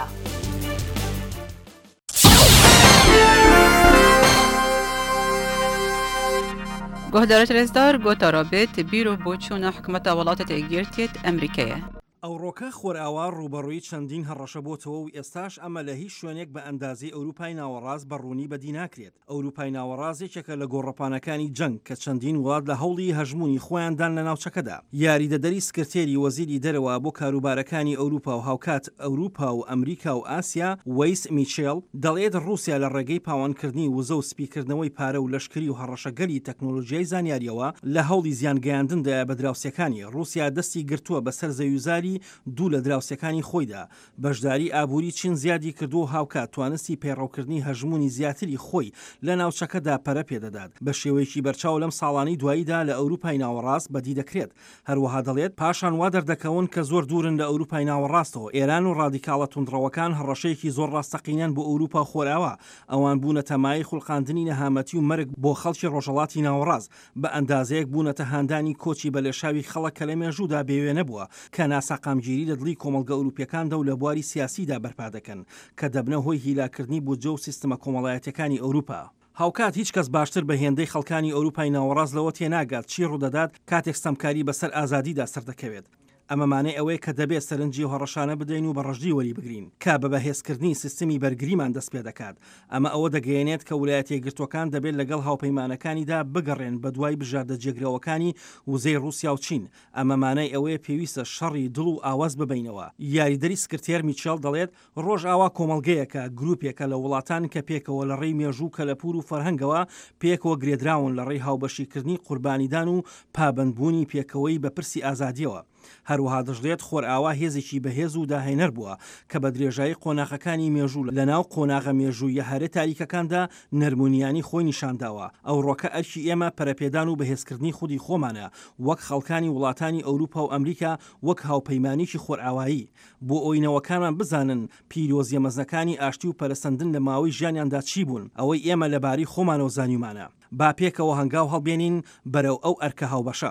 گۆهدارە رێزدار گۆتا رابێت بیرۆ بۆ چوونە حکومەتە وڵاتە تێگیرتێت ئەمریکایە. ئەوڕۆکە خۆرئاوا ڕوبەڕووی چەندین هەڕەشە بۆتەوە و ئێستاش ئەمە لە هیچ شوێنێک بە ئەندازی ئەوروپای ناوەڕاست بەڕوونی بەدی ناکرێت. ئەوروپای ناوەڕاستێکێکە لە گۆڕەپانەکانی جەنگ کە چەندین وڵات لە هەوڵی هەژمونی خۆیاندان لە ناوچەکەدا. یاریدەدەری سکرتێری وەزیری دەرەوە بۆ کاروبارەکانی ئەوروپا و هاوکات ئەوروپا و ئەمریکا و ئاسیا وەیس میچێل دەڵێت رووسیا لە ڕێگەی پاوانکردنی وزە و سپیکردنەوەی پارە و لەشکری و هەڕەشەگەلی تەکنۆلۆژیای زانیاریەوە لە هەوڵی زیانگەیاندندا بە دراوسەکانی رووسیا دەستی گرتووە بەسەر زەویزاری دوو لە دراوسەکانی خۆیدا. بەشداری ئابووری چین زیادی کردو و هاوکات توانستی پەیڕەوکردنی هەژمونی زیاتری خۆی لە ناوچەکەدا پەرە پێدەدات. بە شێوەیەکی بەرچاو لەم ساڵانی دواییدا لە ئەوروپای ناوەڕاست بەدی دەکرێت. هەروەها دەڵێت پاشان وا دەردەکەون کە زۆر دوورن لە ئەوروپای ناوەڕاستەوە. ئێران و ڕادیکاڵە توندڕەوەکان هەڕەشەیەکی زۆر ڕاستەقینەن بۆ ئەوروپا خۆراوە. ئەوان بوونە تەمای خوڵقاندنی نەهامەتی و مەرگ بۆ خەڵکی ڕۆژهەڵاتی ناوەڕاست بە ئەندازەیەک بوونەتە هاندانی کۆچی بە لێشاوی خەڵک کە لە مێژوودا بێوێ نەبووە کە ناساقامگیری لە دڵی کۆمەڵگە ئەوروپیەکاندا و لە بواری سیاسیدا بەرپا دەکەن کە دەبنە هۆی هیلاکردنی بودجە و سیستەمە کۆمەڵایەتیەکانی ئەوروپا. هاوکات هیچ کەس باشتر بە هێندەی خەڵکانی ئەوروپای ناوەڕاست لەوە تێناگات چی ڕوودەدات کاتێک ستەمکاری بەسەر ئازادیدا سەردەکەوێت. ئەمەمانەی ئەوەیە کە دەبێت سەرنجی و هەڕەشانە بدەین و بە ڕژدی وەری بگرین کە بە بەهێزکردنی سیستمی بەرگریمان دەست پێ دەکات. ئەمە ئەوە دەگەیەنێت کە ویلایەتە یەکگرتووەکان دەبێت لەگەڵ هاوپەیمانەکانیدا بگەڕێن بە دوای بژاردە جێگرەوەکانی وزەی رووسیا و چین. ئەمەمانەی ئەوەیە پێویستە شەڕی دڵ و ئاواز ببینەوە. یاریدەری سکرتێر میچێل دەڵێت ڕۆژ ئاوا کۆمەڵگەیەکە گروپێکە لە وڵاتان کە پێکەوە لە ڕێی مێژوو کە لە پور و فەرهەنگەوە پێکەوە گرێدراون لە ڕێی هاوبەشیکردنی قوربانیدان و پابندبوونی پێکەوەی بە پرسی ئازادیەوە. هەروەها دەژڵێت خۆرئاوا هێزێکی بەهێز و داهێنەر بووە کە بە درێژایی قۆناغەکانی مێژوو لە ناو قۆناغە مێژوویە هەرە تاریکەکاندا نەرمونیانی خۆی نیشانداوە. ئەو ڕۆکە ئەرکی ئێمە پەرەپێدان و بەهێزکردنی خودی خۆمانە وەک خەڵکانی وڵاتانی ئەوروپا و ئەمریکا وەک هاوپەیمانێکی خۆرئاوایی بۆ ئۆینەوەکانمان بزانن پیرۆزیە مەزنەکانی ئاشتی و پەرەسەندن لە ماوەی ژیانیاندا چی بوون ئەوەی ئێمە لەباری خۆمانەوە زانیومانە. با پێکەوە هەنگاو هەڵبێنین بەرەو ئەو ئەرکە هاوبەشە.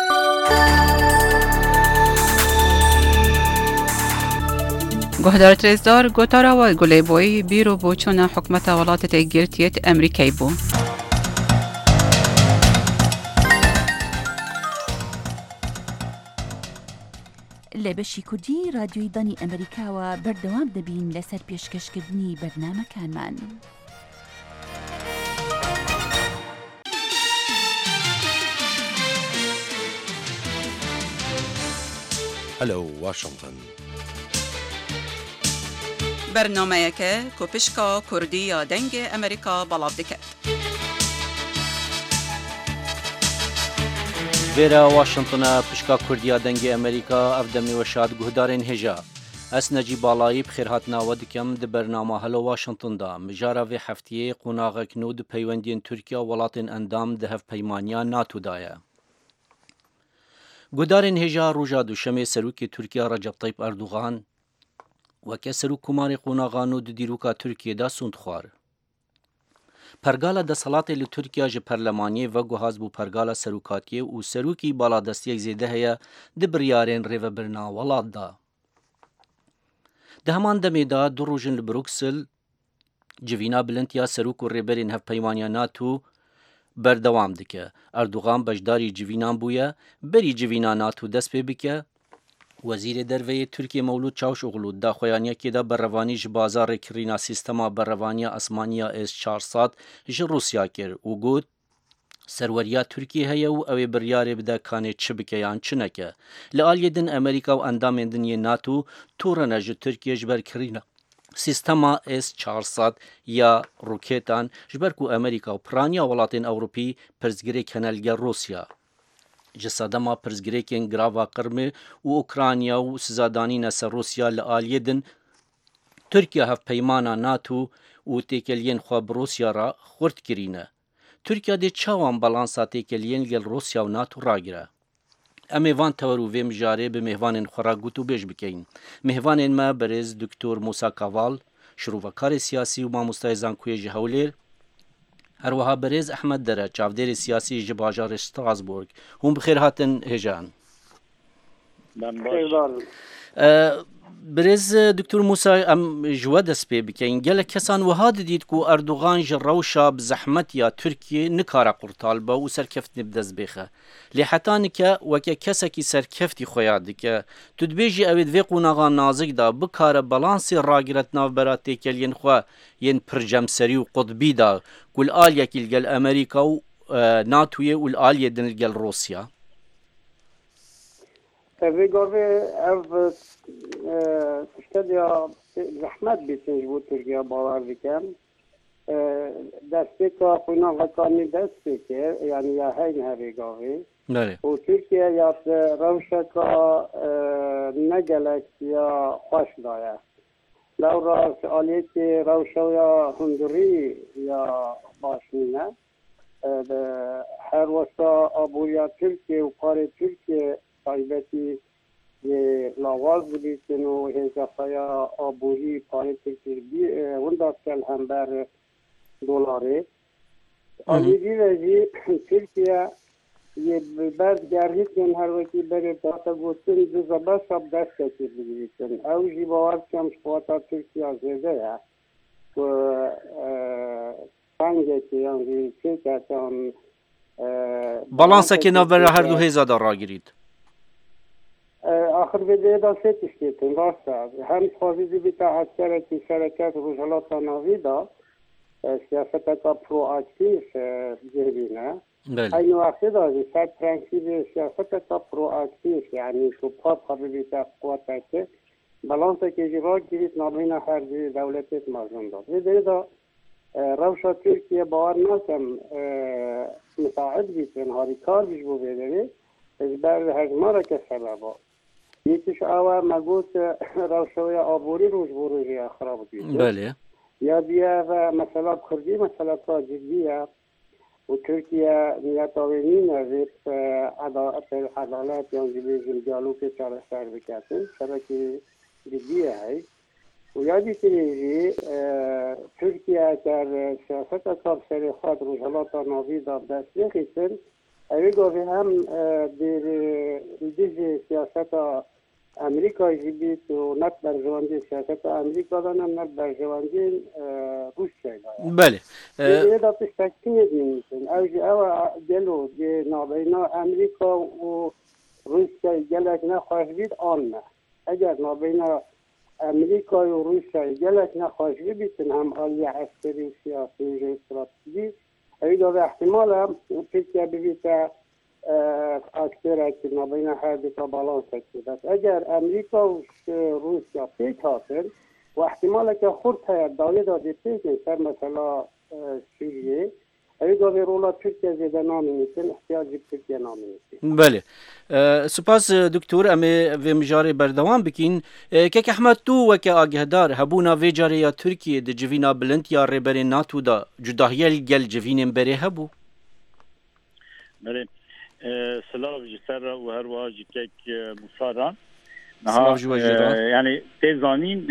گۆهدارە رێزدار گۆتاراوە گولێبۆی بیرۆ بۆ چوونە حکومەتە وڵاتە تێگیرتێت ئەمریکای بوو. لە بەشی کوردی رادیۆی دانی ئەمریکاوە بەردەوام دەبین لەسەر پێشکەشکردنی بەرنامەکانمان. هەلو واشنگتن بەرنامەیەکە کۆپشکا کوردی یا دەنگی ئەمریکا بەڵاو دەکات. Vêra Washingtona pişka Kurdiya dengê Amerîka ev demê weşat guhdarên hêja. Ez Necîb Balayî bi xêrhatina we dikim di bernama Hello Washington'da. Mijara vê heftiyê qonaxek nû di peywendiyên Tirkiye welatên endam di hevpeymaniya NATO da ye. Guhdarên hêja roja duşemê serokê Tirkiye Recep Tayyip Erdogan weke serok kumarê qonaxan û di dîroka Tirkiyeyê sûnd xwar. Pergala desalatê li Tirkiye ji perlemaniyê veguhaz bû pergala serokatiyê û serokî baladestiyek zêde heye di biryarên rêvebirina welat da. Di heman demê da du rojin li Bruksel civîna bilintiya serok û rêberên hevpeymaniya NATO berdewam dike. Erdogan beşdarî civînan bûye, berî civîna NATO dest pê bike. Wezîrê Derveyê Tirkiye Mevlûd Çavuşoğlu da xweyaniyekê de berrevanî ji bazarê kirîna sîstema berrevaniya esmaniya S-400 ji Rûsya kir û got serweriya Tirkiye heye û ew ê biryarê bide kanê çi bike yan çi neke. Li aliyê din Amerîka û endamên din yê NATO tûrene ji Tirkiye ji ber kirîna sîstema S-400 ya rokêtan ji ber ku Amerîka û piraniya welatên Ewropî pirsgirêk hene li gel Rûsya. Ji sedema pirsgirêkên girava Qirmê û Ukrayna û sizadanîne ser Rûsya li aliyê din Tirkiye hevpeymana NATO û têkeliyên xwe bi Rûsya re xurt kirîne. Tirkiye dê çawan balansa têkeliyên gel Rûsya û NATO ragire. Em ê van tewer û vê mijarê bi mêhvanên xwe re gut û bêj bikeyin. Mêhvanên me berêz Dr. Musa Kaval, şîrovekarê siyasî û mamostayê zankuyê ji Hewlêr, هەروەها بەرێز ئەحمەد دەرە چاودێری سیاسی ji bajarê Strasbourg. Hûn bi xêr hatin hêjan. Birêz Dr. Musa em ji we dest pê bikeyin. Gelek kesan wiha didît ku Erdogan ji rewşa bi zehmetiya Tirkiye nikare qurtal be û serkeftinê bi dest bêxe. Lê heta nike weke kesekî serkeftî xwe ya dike. Tu dibêjî ew ê di vê qonaxa nazik da bikare balansê ragiret navbera têkeliyên xwe yên pircemserî û qutbî da ku li aliyekî li gel Amerîka û NATOyê û li aliyê din li gel Rûsya. Vê gavê ev tiştediya zehmet bîtin ji bo Tirkiye bawer dikim. Destpêka qonaxekanî dest pêkir yani ya heyn herê gavê. û Tirkiye ya rewşeka ne gelek ya xweş daye. Lewra aliyekê rewşa ya hundirî ya baş nîne. Her westa abûriya Tirkiye û karê Tirkiye taybetî lawaz bidîtin û hêzafeya abûrî parê Tirkiye winda kel hember dolarê. Alîdî ve jî Tirkiye ber gerhîtin her wekî berê data gotin du zebeşa destekî bigîtin. Ew jî bawer dikim ji xwata Tirkiya zêde ye ku tengekî yan jî çêketan Balansekê navbera her du hêza da ragirît. Axir vê da sê tiştêtin rasta. Hem xwazî dibîte eskerekî şereket Rojhilata Navî da siyaseteka proaktif cihbîne. Aynı wextê da jî ser prensîbê siyaseteka proaktif yani ku pat xebibîte quweteke balansekê jî ragirît navbîna her jî dewletê mezin da. Vê derê da rewşa Tirkiye bawer nakim müsaid bîtin harîkar bî ji bo vê derê ji ber hejmareke sebeba. Yekîş ew me got rewşeya aborî roj bo rojê xirab bîtin. Ya diye ve mesela Kurdî meseleka ciddî ye û Tirkiye niyeta wê nîne vê edalet yan jî bêjin diyalogê çareser biketin şerekî ciddî ye hey. û ya dîtinê jî Tirkiye eger siyaseteka bi serê xwe di Rojhilata Navî da dest nexîtin ew ê gavê hem dijî siyaseta Amerîka jî bît û net berjewendiyên siyaseta Amerîka da ne net berjewendiyên Rûsyayê da ye. Belê. Vê da piştektinê dînîtin. Ew jî ew gelo dê navbeyna Amerîka û روسیای گلک نخواهش بید آن نه اگر نابین امریکای و روسیای گلک نخواهش بید هم آلی عسکری و سیاسی و استراتژی ایدا به احتمال هم ترکیه ببید اکتر که نابین هر دیتا بالانس کنید بس اگر امریکا و روسیا پیک هاتن و احتمال که خود داوی داده پیک سر مثلا سوریه ایدا به رولا ترکیه زیده نامی نیستن احتیاج ترکیه نامی نیستن بله سپاس دکتور امی و مجاری بردوام بکین که احمد تو وکه آگهدار هبونا و جاری یا ترکیه ده جوینا بلند یا ریبر ناتو دا جداهیل گل جوینم بره هبو بله سلام جسر و هر واجی که مصاران yani tezanîn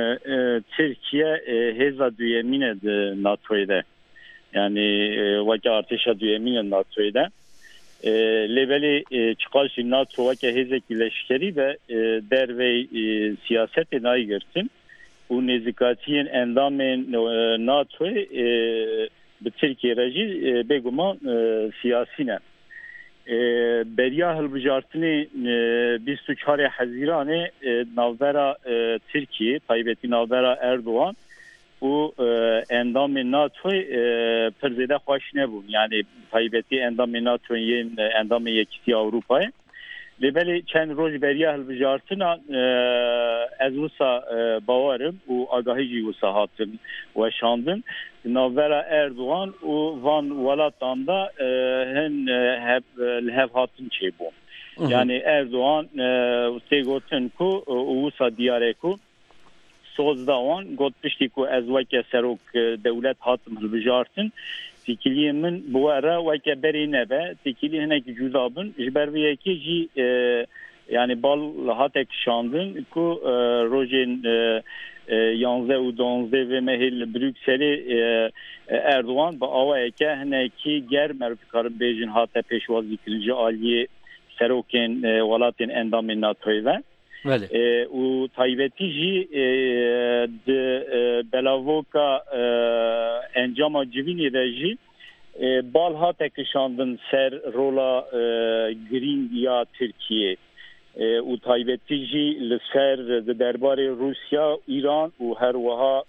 Tirkiye hêza duyemîn e di NATO'yê de yani weke artêşa duyemîn NATO'yê de lêvelê çiqaşî NATO weke hêzekî leşkerî ve dervê siyasetê nayê girtin û nêzîkatiyên endamên NATO'yê bi Tirkiye re jî bêguman siyasî ne. Beriya hilbijartinê 24 Hezîranê navbera Tirkiye taybetî navbera Erdoğan û endamên NATO'yê pir zêde xweş nebûn yani taybetî endamên NATO'yên endamê Yekîtiya Avrupayê lêbelê çend roj beriya hilbijartina ez wisa bawerim û agahî jî wisa hatin weşandin navbera Erdoğan û van welatan da hin li hev hatin çêbûn yani Erdoğan tê gotin ku û wisa diyarê ku sozda wan got piştî ku ez weke serok dewlet hatim hilbijartin tîkiliyê min bi we re weke berê nebe tîkilî hinekî cuda bin ji ber vê yekê jî yani bal hatek şandin ku rojên 11 û 12 vê mehê li Brükselê Erdoğan bi awayeke hinekî germ dikarin bêjin hate pêşwazîkirin ji aliyê serokên welatên endamên NATO'yê ve û taybetî jî di belavoka encama civînê de jî bal hate kişandin ser rola girîng ya Tirkiye û taybetî jî li ser di derbarê Rusya, İran û her wiha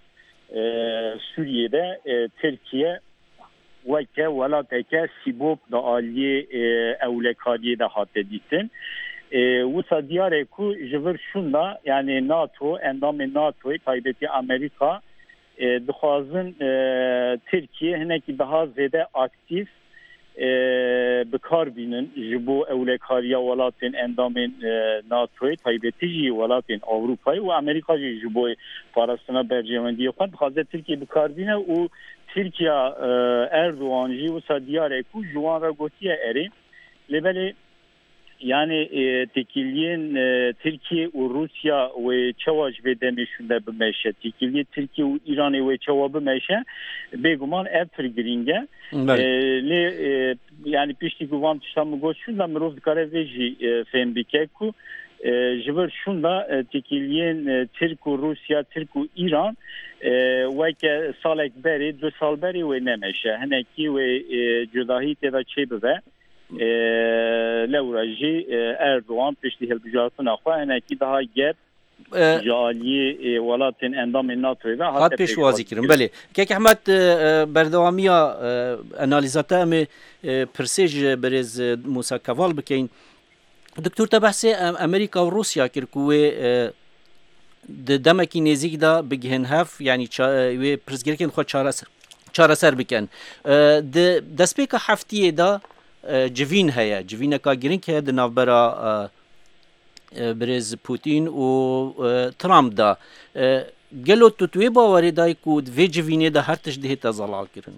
Sûriyê Tirkiye weke welateke sîbop da aliyê ewlekariyê de hate dîtin wisa diyarê ku ji vir şûn da yani NATO endamê NATO'yê taybetî Amerika dixwazin Tirkiye hinekî daha zêde aktif bikar bînin ji bo ewlekariya welatên endamên NATO'yê taybetî jî welatên Avrupayê û Amerîka jî ji bo parastina bercewendiyê xwe dixwaze Tirkiye bikar bîne û Tirkiya Erdoğan jî wisa diyarê ku ji wan re gotiye erê lêbelê yani tekiliyên Tirkiye û Rusya wê çawa ji vê demê şûn de bimeşe tekiliyê Tirkiye û İranê wê çawa bimeşe bêguman ev pir girîng e lê yani piştî ku van tişta min got şûn da mirov dikare vê jî fêm bike ku ji vir şûn da tekiliyên Tirk û Rusya Tirk û İran weke salek berê 2 sal berê wê nemeşe hinekî wê cudahî têda çêbibe lewra jî Erdoğan piştî hilbijartina xwe hinekî daha ger ji aliyê welatên endamên NATO'yê ve hat pêşwazî kirin belê kek Ehmed berdewamiya analizata em ê pirsê ji birêz Musa Keval bikeyn Doktor te behsê Amerîka û Rusya kir ku wê di demekî nêzik da bigihin hev yani wê pirsgirêkên xwe çareser bikin di destpêka heftiyê da civîn heye civîneka girîng heye di navbera birêz Putin û Trump da gelo tu wê bawerê dayî ku vê civînê de her tişt dihête zelal kirin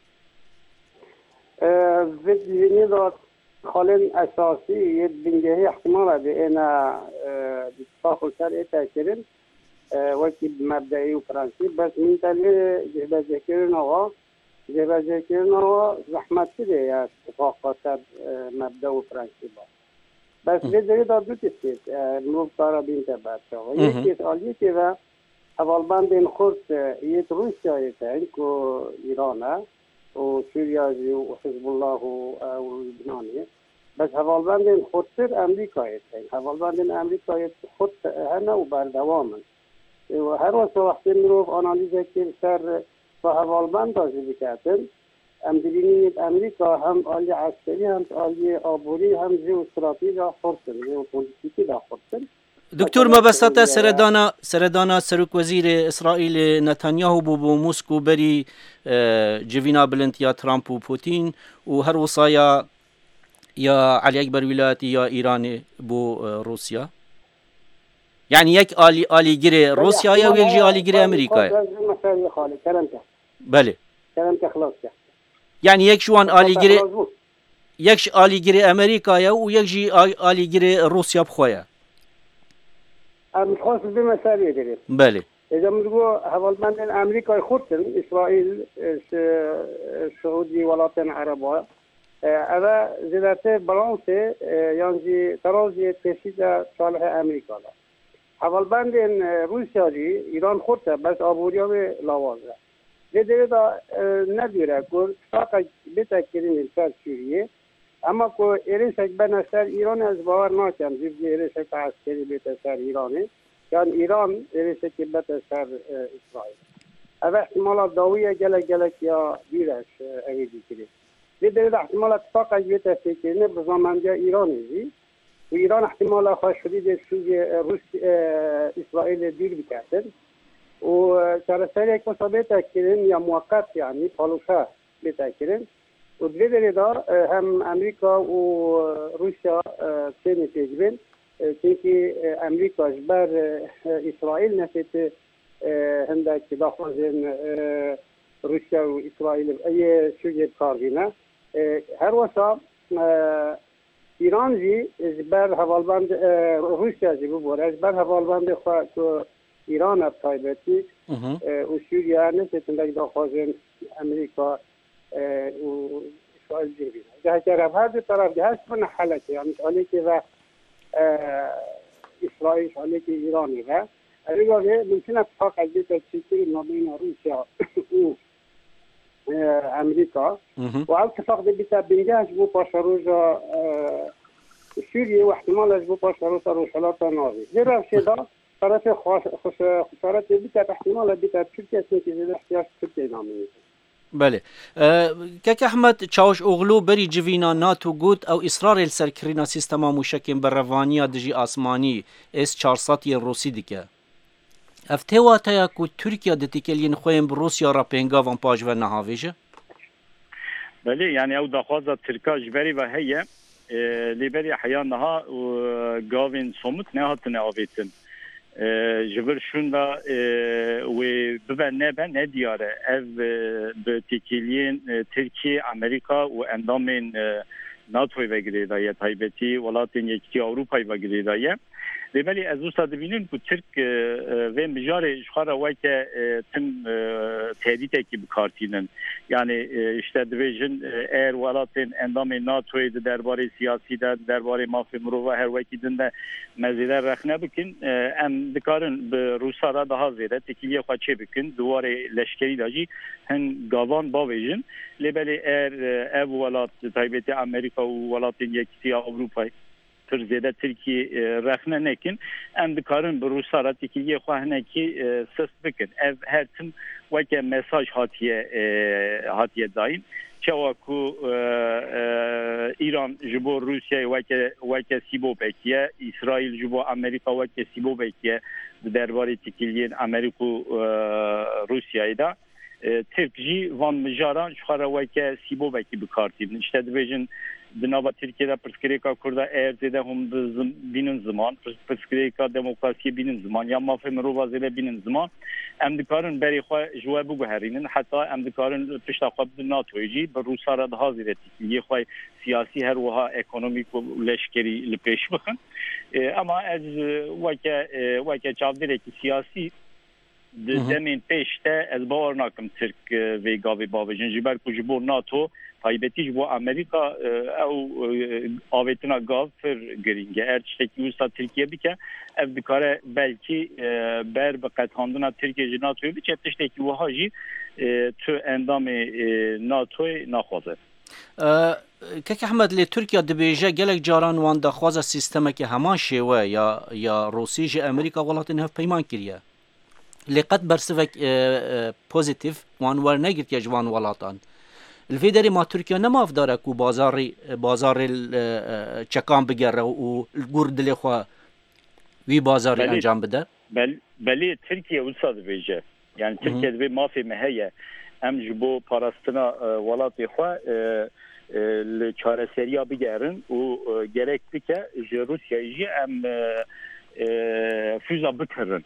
vê civînê da xalên esasî yê bingehî ihtimala de êna dîtîfaq ser ê tekirin wekî mebdeî û prensîp bes min telê cihbezekirina wa cihbezekirina wa zehmetî de ya itîfaqa ser mebde û prensîba bes vê derê da du tiştê mirov kara bîn te berçava yekê aliyekê ve hevalbendên xurt yê Rusyayê tên ku İran e û Sûriya jî û Hizbullah û Lubnanê بس هوالبندین خودتر امریکایی هستن. هوالبندین امریکایی خود هنه و بردوامن و هر وقتی میروف آنالیزه که سر و هوالبند داشته بکردن ام ببینید امریکا هم آلی عسکری هم آلی آبوری هم ژئواستراتژی را خورتن ژئوپلیتیکی را خورتن. دکتور مبسط سردانا سروک وزیر اسرائیل نتانیاهو بو موسکو بری جوینا بلند یا ترامپ و پوتین و هر وصایا یا علی اکبر ولایتی یا ایران بو روسیا، یعنی یک آلیگیر روسیا یا یک آلیگیر امریکا. بله یعنی یک شوان آلیگیر امریکا و یک آلیگیر روسیا بخواه. میخواست به مسئله داریم. بله. اذا میگو هوالمندان امریکای خودتن اسرائیل سعودی ولایتان عربا اما زیادت بالانس یعنی ترازی تشدید صالح امریکا لا. هوالمندان روسیا دی ایران خودته بس آبوریام لاوازه. دیگه دا ندیره که فقط بتکرین سر سوریه اما که ایرشک بنشتر ایران از باور نکن زیبی ایرشک عسکری بیت سر ایرانه یعنی ایران ایرشک بیت سر اسرائیل اوه احتمالات داویه گلک یا بیرش اویدی کری دیده احتمالات فقط بیت فکرینه بزامنده ایرانی زی و ایران احتمالات خواه شدید سوی اسرائیل دیر بکردن و سرسری یک مسابقه کرن یا موقت یعنی پالوشا بیت کرن و دیگه دا هم امریکا و روسیا سینی تجربه چونکه امریکا بر اسرائیل نفت هندک داخلن روسیا و اسرائیل ای شویه کارگینه هر وسا ایران جی بر حوالبند روسیا جی ببوره بر حوالبند خواهد که ایران اب تایبتی و سوریه نفت هندک داخلن امریکا و اسرائیل جیبی جه جرب هر دو طرف جه هست من حلقه یعنی شالی که و اسرائیل شالی که ایرانی و اگر ممکن اتفاق از دیت چیزی نابین روسیا و امریکا و اتفاق دیتا بینجاش بو پاشروز سوریه و احتمال از بو پاشروز روشلات نازی جرب شده طرف خسارت دیتا احتمال دیتا ترکیه سنکی زیده احتیاج ترکیه نامید. بله کاک احمد چاوش اوغلو بری جوینا ناتو گوت او اصرار السرکرینا سیستما موشکین بر روانیا دجی آسمانی اس 400 روسی دیگه افتوا تا کو ترکیه دتیکلین خویم روسیا را پنگا وان پاج و نهاویجه. بله یعنی او دخواست ترکا جبری و هیه لیبری حیانها و گاوین سومت نهاتن آویتن جبر شوندا و ببنه ندیاره اف به تکیلین ترکیه امریکا و اندامین ناتوی وگری دایه تایبتی ولاتین یکی اروپای وگری دایه لیبلی از اوستا دبینین که ترک و مجار اشخارا وای که تم تهدیده که بکارتینن یعنی اشته دویجن ایر ولاتین اندام ناتوی درباره سیاسی درباره مافی مروه هر وای که دنده مزیده رخنه بکن ام دکارن به روسا را ده زیده تکیلیه خواه چه بکن دوار لشکری داجی هن گاوان باویجن لیبلی ایر ولات تایبتی امریکا و ولاتین یکی اروپای تر زیاده ترکی رخنه نکن ام دکارن به روسا را تکیلیه خواه نکی سست بکن هر تم وکه مساج هاتیه داین چوا کو ایران جبو روسیه وکه سیبو بکیه اسرائیل جبو امریکا وکه سیبو بکیه درباره تکیلیه امریکا روسیه دا ترک جی وان مجاران شخاره وکه سیبو بکی بکارتید نشته دویجن بنابرای ترکیه پرسکریکا کرده ارزیده هم بینن زمان پرسکریکا دموکراسی بینن زمان یا مافی مروازیله بینن زمان امدکارن بری خواه جواب بگوهرینن حتی امدکارن پشت خواه ناتویجی به روسا را ده زیره تکیلیه خواه سیاسی هر وها اکونومیک و لشکری لپیش بخن اما از وکه چاودره که سیاسی دمین پیشته از باور ناکم ترک ویگاوی باویجن جبر کجبور ناتو تایبتی جبو امریکا او آویتنا گاو فر گرینگه ارچتکی وستا ترکیه بکه اف بکاره بلکی بر به قطعاندونا ترکیه ناتوی بچه تشتکی وها جی تو اندام ناتوی ناخوازه. کەک ئەحمەد لێ تورکیا دەبێژە gelek caran wan daxwaza sîstemeke heman şêwe ya Rûsî ji Amerîka welatên hevpeyman kiriye lê qet bersivek pozitif wan wernegirtiye ji van welatan li vê derê ma Tirkiye nemavdare ku bazarê çekan bigere û gur dilê xwe wî bazarê encam bide belê Tirkiye wisa dibêje yani Tirkiye divê mafê me heye em ji bo parastina welatê xwe li çareseriya bigerin û gerek dike ji Rusyayê jî em füza bikirin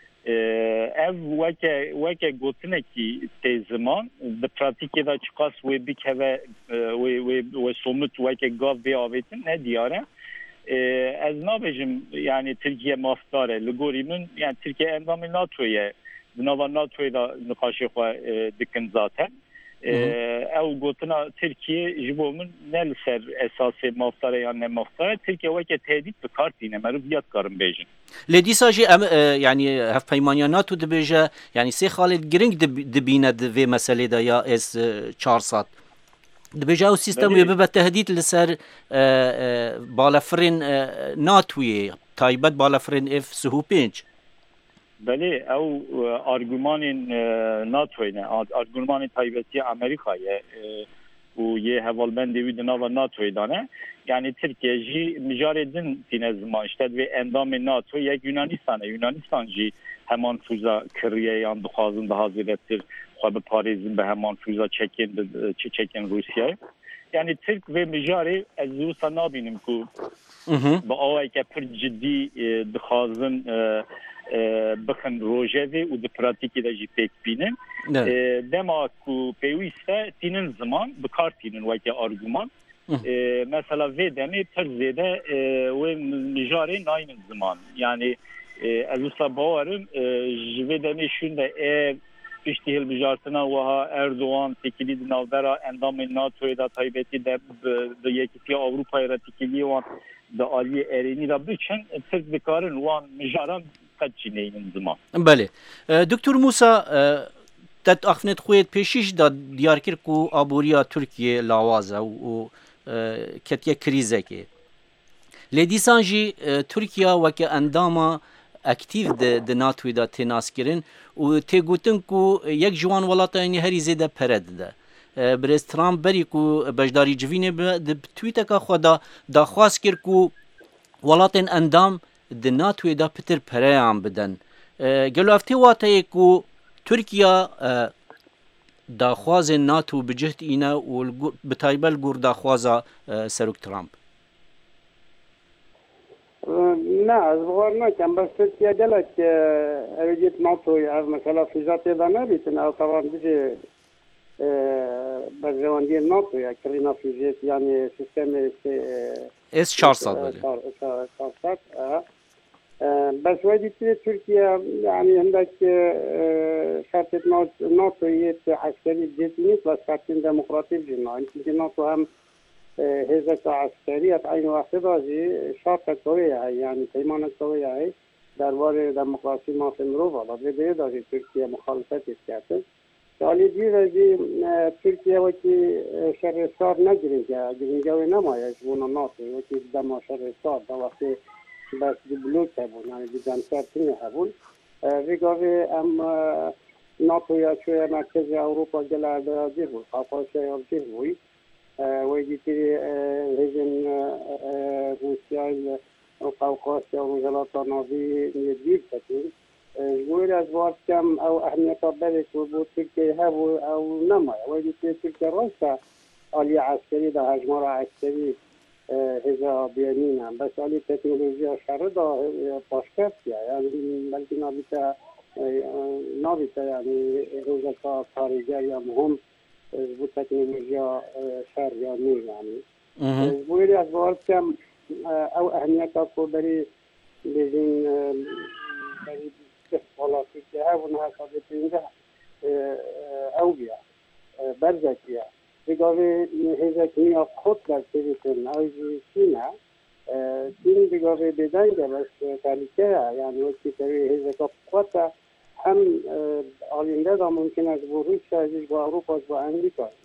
ev weke gotinekî tê ziman di pratikê de çiqas wê bikeve wê somut weke gav bê avêtin ne diyare ez nabêjim yani Tirkiye mafdar e li gorî min yani Tirkiye endamê NATO'ye di nava NATO'yê de nixaşê xwe dikin zaten ew gotina Tirkiye ji bo min ne li ser esasê mafdare yan ne mafdare Tirkiye weke tehdît bi kar tîne me rûviyat karin bêjin lê dîsa jî em yani hevpeymaniya NATO dibêje yani sê xalê giring dibîne di vê meselê de ya ez 4 sat dibêje ew sîstem wê bibe tehdît li ser balafirên NATOyê taybet balafirên F-35 Belê ew argümanên NATOyê ne argümanên taybetiya Amerîkayê û yê hevalbendê wî di nava NATOyê de ne yani Tirkiye jî mijarê din tîne ziman işte vê endamê NATO yek Yunanistan jî heman füza kiriye yan dixwazin daha zêdetir xwe biparêzin bi heman füza çekin Rusyayê yani Tirk vê mijarê ez wisa nabînim ku bi awayeke pir ciddî dixwazin bixin rojevê û di pratikê de jî pêk bînin dema ku pêwîst e tînin ziman bi kar tînin weke argüman mesela vê demê pir zêde wê mijarê nayînin ziman yani ez wisa bawerim ji vê demê şûn de piştî hilbijartina wiha Erdogan tekilî di navbera endamên NATOyê de taybetî de bi Yekîtiya Avrupayê re tekilî wan di aliyê erênî de biçin Tirk dikarin wan mijaran بله دکتور موسا تت اخنت خویت پیشیش دا دیار کر کو آبوریا ترکیه لاوازه و کتیه کریزه که لیدیسان جی ترکیه وکه انداما اکتیو ده ناتوی دا تیناس کرن و تی گوتن کو یک جوان ولاتا اینی هری زیده پرد ده برز ترامپ بری کو بجداری جوینه ده تویته که خدا دا خواست کر کو ولاتن اندام د ناتوی دا پتر پریان بدن گلو افتی واته کو ترکیه داخواز ناتو بجهت اینا و بتایبل گور داخواز سروک ترامپ نه از بغار نکم بس ترکیه گلک اویدیت ناتوی از مثلا فیزاتی دا نبیتن او طبعا بجه برجواندی ناتوی کرینا فیزیت یعنی سیستم S-400 S-400 بس وادي تركيا يعني عندك خطة ناتوية عسكرية جدية بس خطة ديمقراطية جدا يمكن ناتو هم هزة عسكرية عين واحدة زي شرطة قوية يعني كيمانة قوية هي دربار ديمقراطية ما في مروفة لابد ده تركيا مخالفة السياسة سالي دي زي تركيا وكي شر صار نجريجا جريجاوي نما يجبون ناتو وكي دم شر صار ده وقت بس بلوک هبون یعنی دیدنسر تینی هبون ویگاوی ام ناتو یا شوی مرکز اروپا گلرده جیر بود قاقاشه یا جیر بوی ویدی تیری هیزن روسیای قوقاس یا مجلات ناوی ندیر کتین جویر از وارد کم او اهمیتا بلک و بود ترکیه هبو او نمای ویدی تیری ترکیه راسته آلی عسکری ده هجمار عسکری هزا بیانینا بس علی تکنولوژی شرده پاشکفتیه یعنی بلکه نابیتا یعنی روزکا کارگر یا مهم بود تکنولوژی شر یا نی یعنی بویری از بارد کم او اهمیت کو بری بیزین بری بخوالاتی که هونه حسابت اینجا او بیا برزکیه بگاوی هزکنی خود در سریتون اوزی سینه سین بگاوی بدنگه بس تالیکه یعنی وقتی تاوی هزکا خود هم آلینده دا ممکن است با روسیه با اروپا با امریکا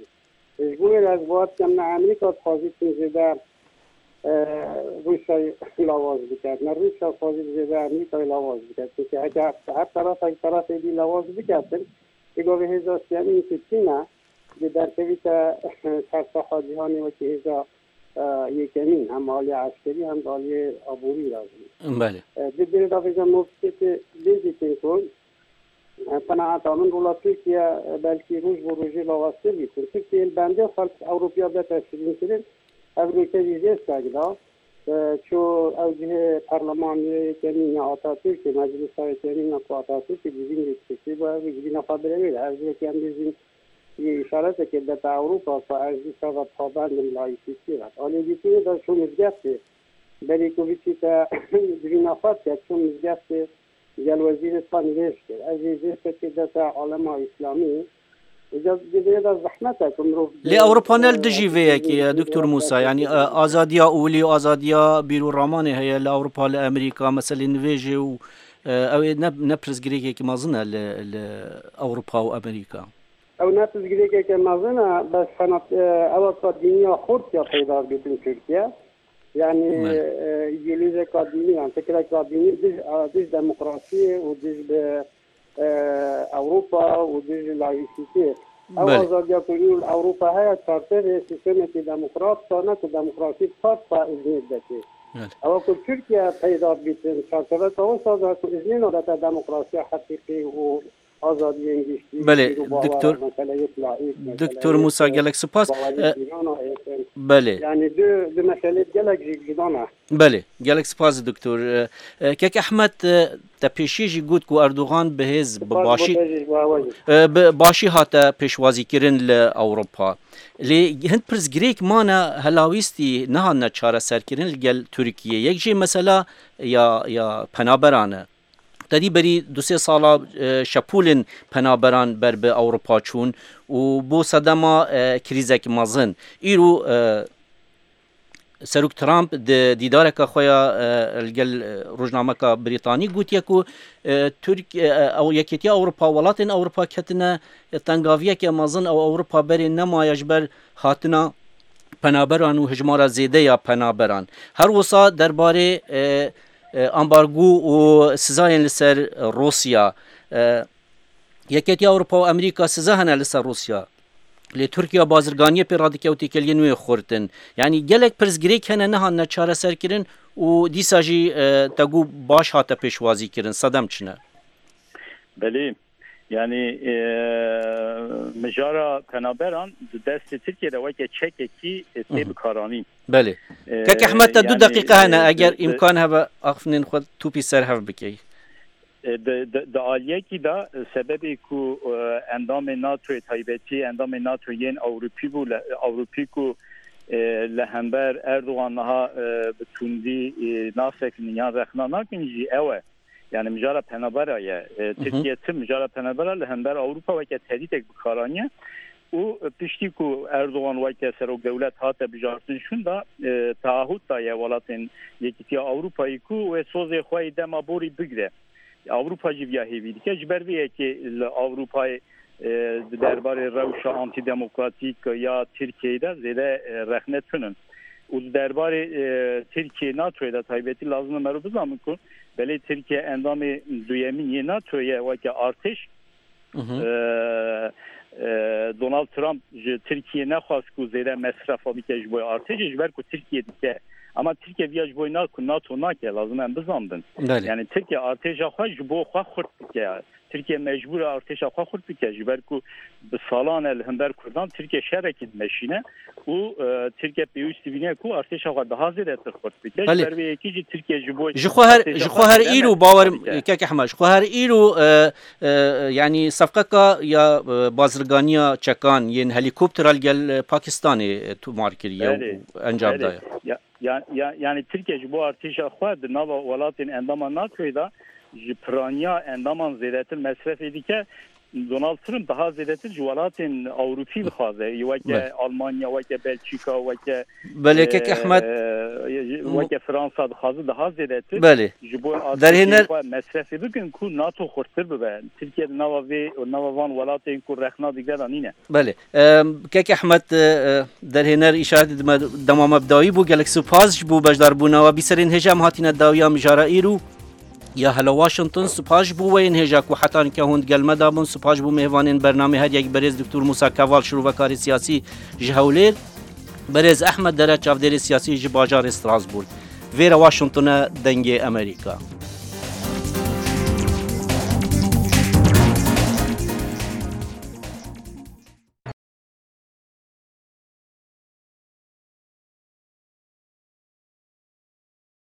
جبوی از وقت که من امریکا خواهید زده روسیای لواز بکرد نه روسیای خواهید زده امریکای لواز بکرد که اگر هر طرف دی لواز بکردن اگه هزار سیامی که چینه در کویت سرسخا جهانی و که هزار یکمین هم حالی عسکری هم حالی عبوری رازی بله دیگر دافعه مفتی دیدیم که قناعت آمن رولا ترکیه بلکه روز و روزی لواسته بیتون ترکیه البنده خلق اوروپیا به تشکیل کردن امریکا ویزه ساگدا چو اوجه پارلمانی کنی آتا ترکیه مجلس های کنی آتا ترکیه بیزین ترکیه با بیزین خبره میده از که هم بیزین یه اشاره که در اروپا و از دیسا و پابند لایسیتی رد آلی بیتونه در چون مزگفته بلی که بیتی تا بیزین افاد که چون مزگفته جل وزیرستان نوشت کرد از وزیر که در عالم اسلامی لأوروبا دجيفيا كي دكتور موسى يعني آزاديا أولي وآزاديا بيرو راماني هي لأوروبا لأمريكا مثلا نفيجي أو نبرز جريكي كي مازنا لأوروبا وأمريكا أو نبرز جريكي كي مازنا بس كانت أول الدنيا خود يا خيدار بيتن تركيا يعني إنجليزي قديمي يعني فكرة قديمي ديش ديمقراطية وديش أوروبا وديش لايسيتي أوازاد يقولون أوروبا هي ترتيب سيستم ديمقراط صارنا كديمقراطي خاصة إذن دكتي أو كل تركيا پیدا بيتن ترتيبات أوصاد إذن ولا ديمقراطي حقيقي و آزادی انگشتی بله دکتر موسی گلک سپاس بله یعنی دو مسئله گلک جدانه بله گلک سپاس دکتر که احمد تپیشی گفت که اردوغان به حزب باشی هات پیشوازی کردن لاوروپا لی هند پرزگریک مانا هلاویستی نه نچاره سر کردن لگل ترکیه یک جی مثلا یا پنابرانه تدی بری 2-3 سالا شپولن پنابران بر به اروپا چون و بو صدما کریزک مازن ایرو سروک ترامپ دیدار که خویا الگل روزنامه که بریتانی گوت یکو ترک او یکیتی اروپا ولاتن اروپا کتنه تنگاویه که مازن او اروپا بری نمایش بر هاتنا پنابران و هجمار زیده یا پنابران هر وسا درباره امبارگو و سزاین لسر روسیا یکیتی اروپا و امریکا سزا هنه لسر روسیا لی ترکیه بازرگانی پر رادیکه و تیکلی نوی خورتن یعنی گلک پرزگریک هنه نهان نچاره سر کرن و دیسا جی تگو باش هاته پیشوازی کرن صدم چنه بله yani مجارا پنابران دست ترکیه رو که چکی سیب کارانی بله که احمد تا 2 دقیقه هنه اگر امکان هوا اخفنین خود توپی سر هف بکی دا آلیه کی دا سببی که اندام ناتو تایبتی اندام ناتو ین اوروپی که لهمبر اردوغان ها بتوندی ناسک نیان رخنا ناکنجی اوه yani مجارا پنابرای ترکیه تم مجارا پنابرا لهمبر اروپا و که تهدیدک بکارانیه و پشتی که اردوغان و که سروک دولت هاته بجارتنشون دا تعهد دایه ولاتن یکیتی اروپایی که و سوز خواهی دما بوری بگره اروپا جیویا هیویدی که جبرویه که اروپای درباره روش آنتی دموکراتیک یا ترکیه دا زیده رخنه تونن و درباره ترکیه ناتوی دا تایبتی لازم مرو بزامن کن بله ترکیه اندام دویمین ناتویه و که ارتش دونالد ترامپ ترکیه نخواست که زیده مصرف ها بیکه جبوی ارتش جبر که ترکیه دیگه اما ترکیه بیا جبوی ناتو ناکه لازم هم بزامدن یعنی ترکیه ارتش خواه جبو خواه خورد بیکه ترکیه مجبور ارتش خواه خورد بیکه جبر که به سالان الهندر کردان ترکیه شرکت مشینه و ترکیه پیوستی بینه که ارتش خواه ده حاضر اتخورد بیکه جبر به یکی جی ترکیه جبوی جخوهر ایرو باور که احمد جخوهر ایرو یعنی صفقه یا بازرگانیا چکان ین هلیکوپتر گل پاکستانی تو مارکریه انجام داده yani Türkiye bu artışa xwed nava welatên endama NATO da ji piraniya endaman zêdetir mesref edike دونالد ترامپ daha ziyade جوالاتن أوروبي بخازه وجه ألمانيا وجه بلجيكا وجه بله كيك أحمد وجه فرنسا بخازه daha ziyade بله در هنر مصرفی بکن که ناتو خورتر ببین ترکیه نووان ولاتین که رخنا دیگر نینه بله كيك أحمد در هنر إشارة دمام مبدأي بو جالكسي باز بو بجدار بونا وبيسرين هجام هاتين الداوية مجارة إيرو يا هلا واشنطن سپاش بو وين هجاك وحتان كهوند قال مدابون سپاش بو مهوانين برنامج هاد يك بريز دكتور موسى كوال شروع وكاري سياسي جهولير بريز احمد درا چافدري سياسي جباجار استراسبورغ فيرا واشنطن دنگي امريكا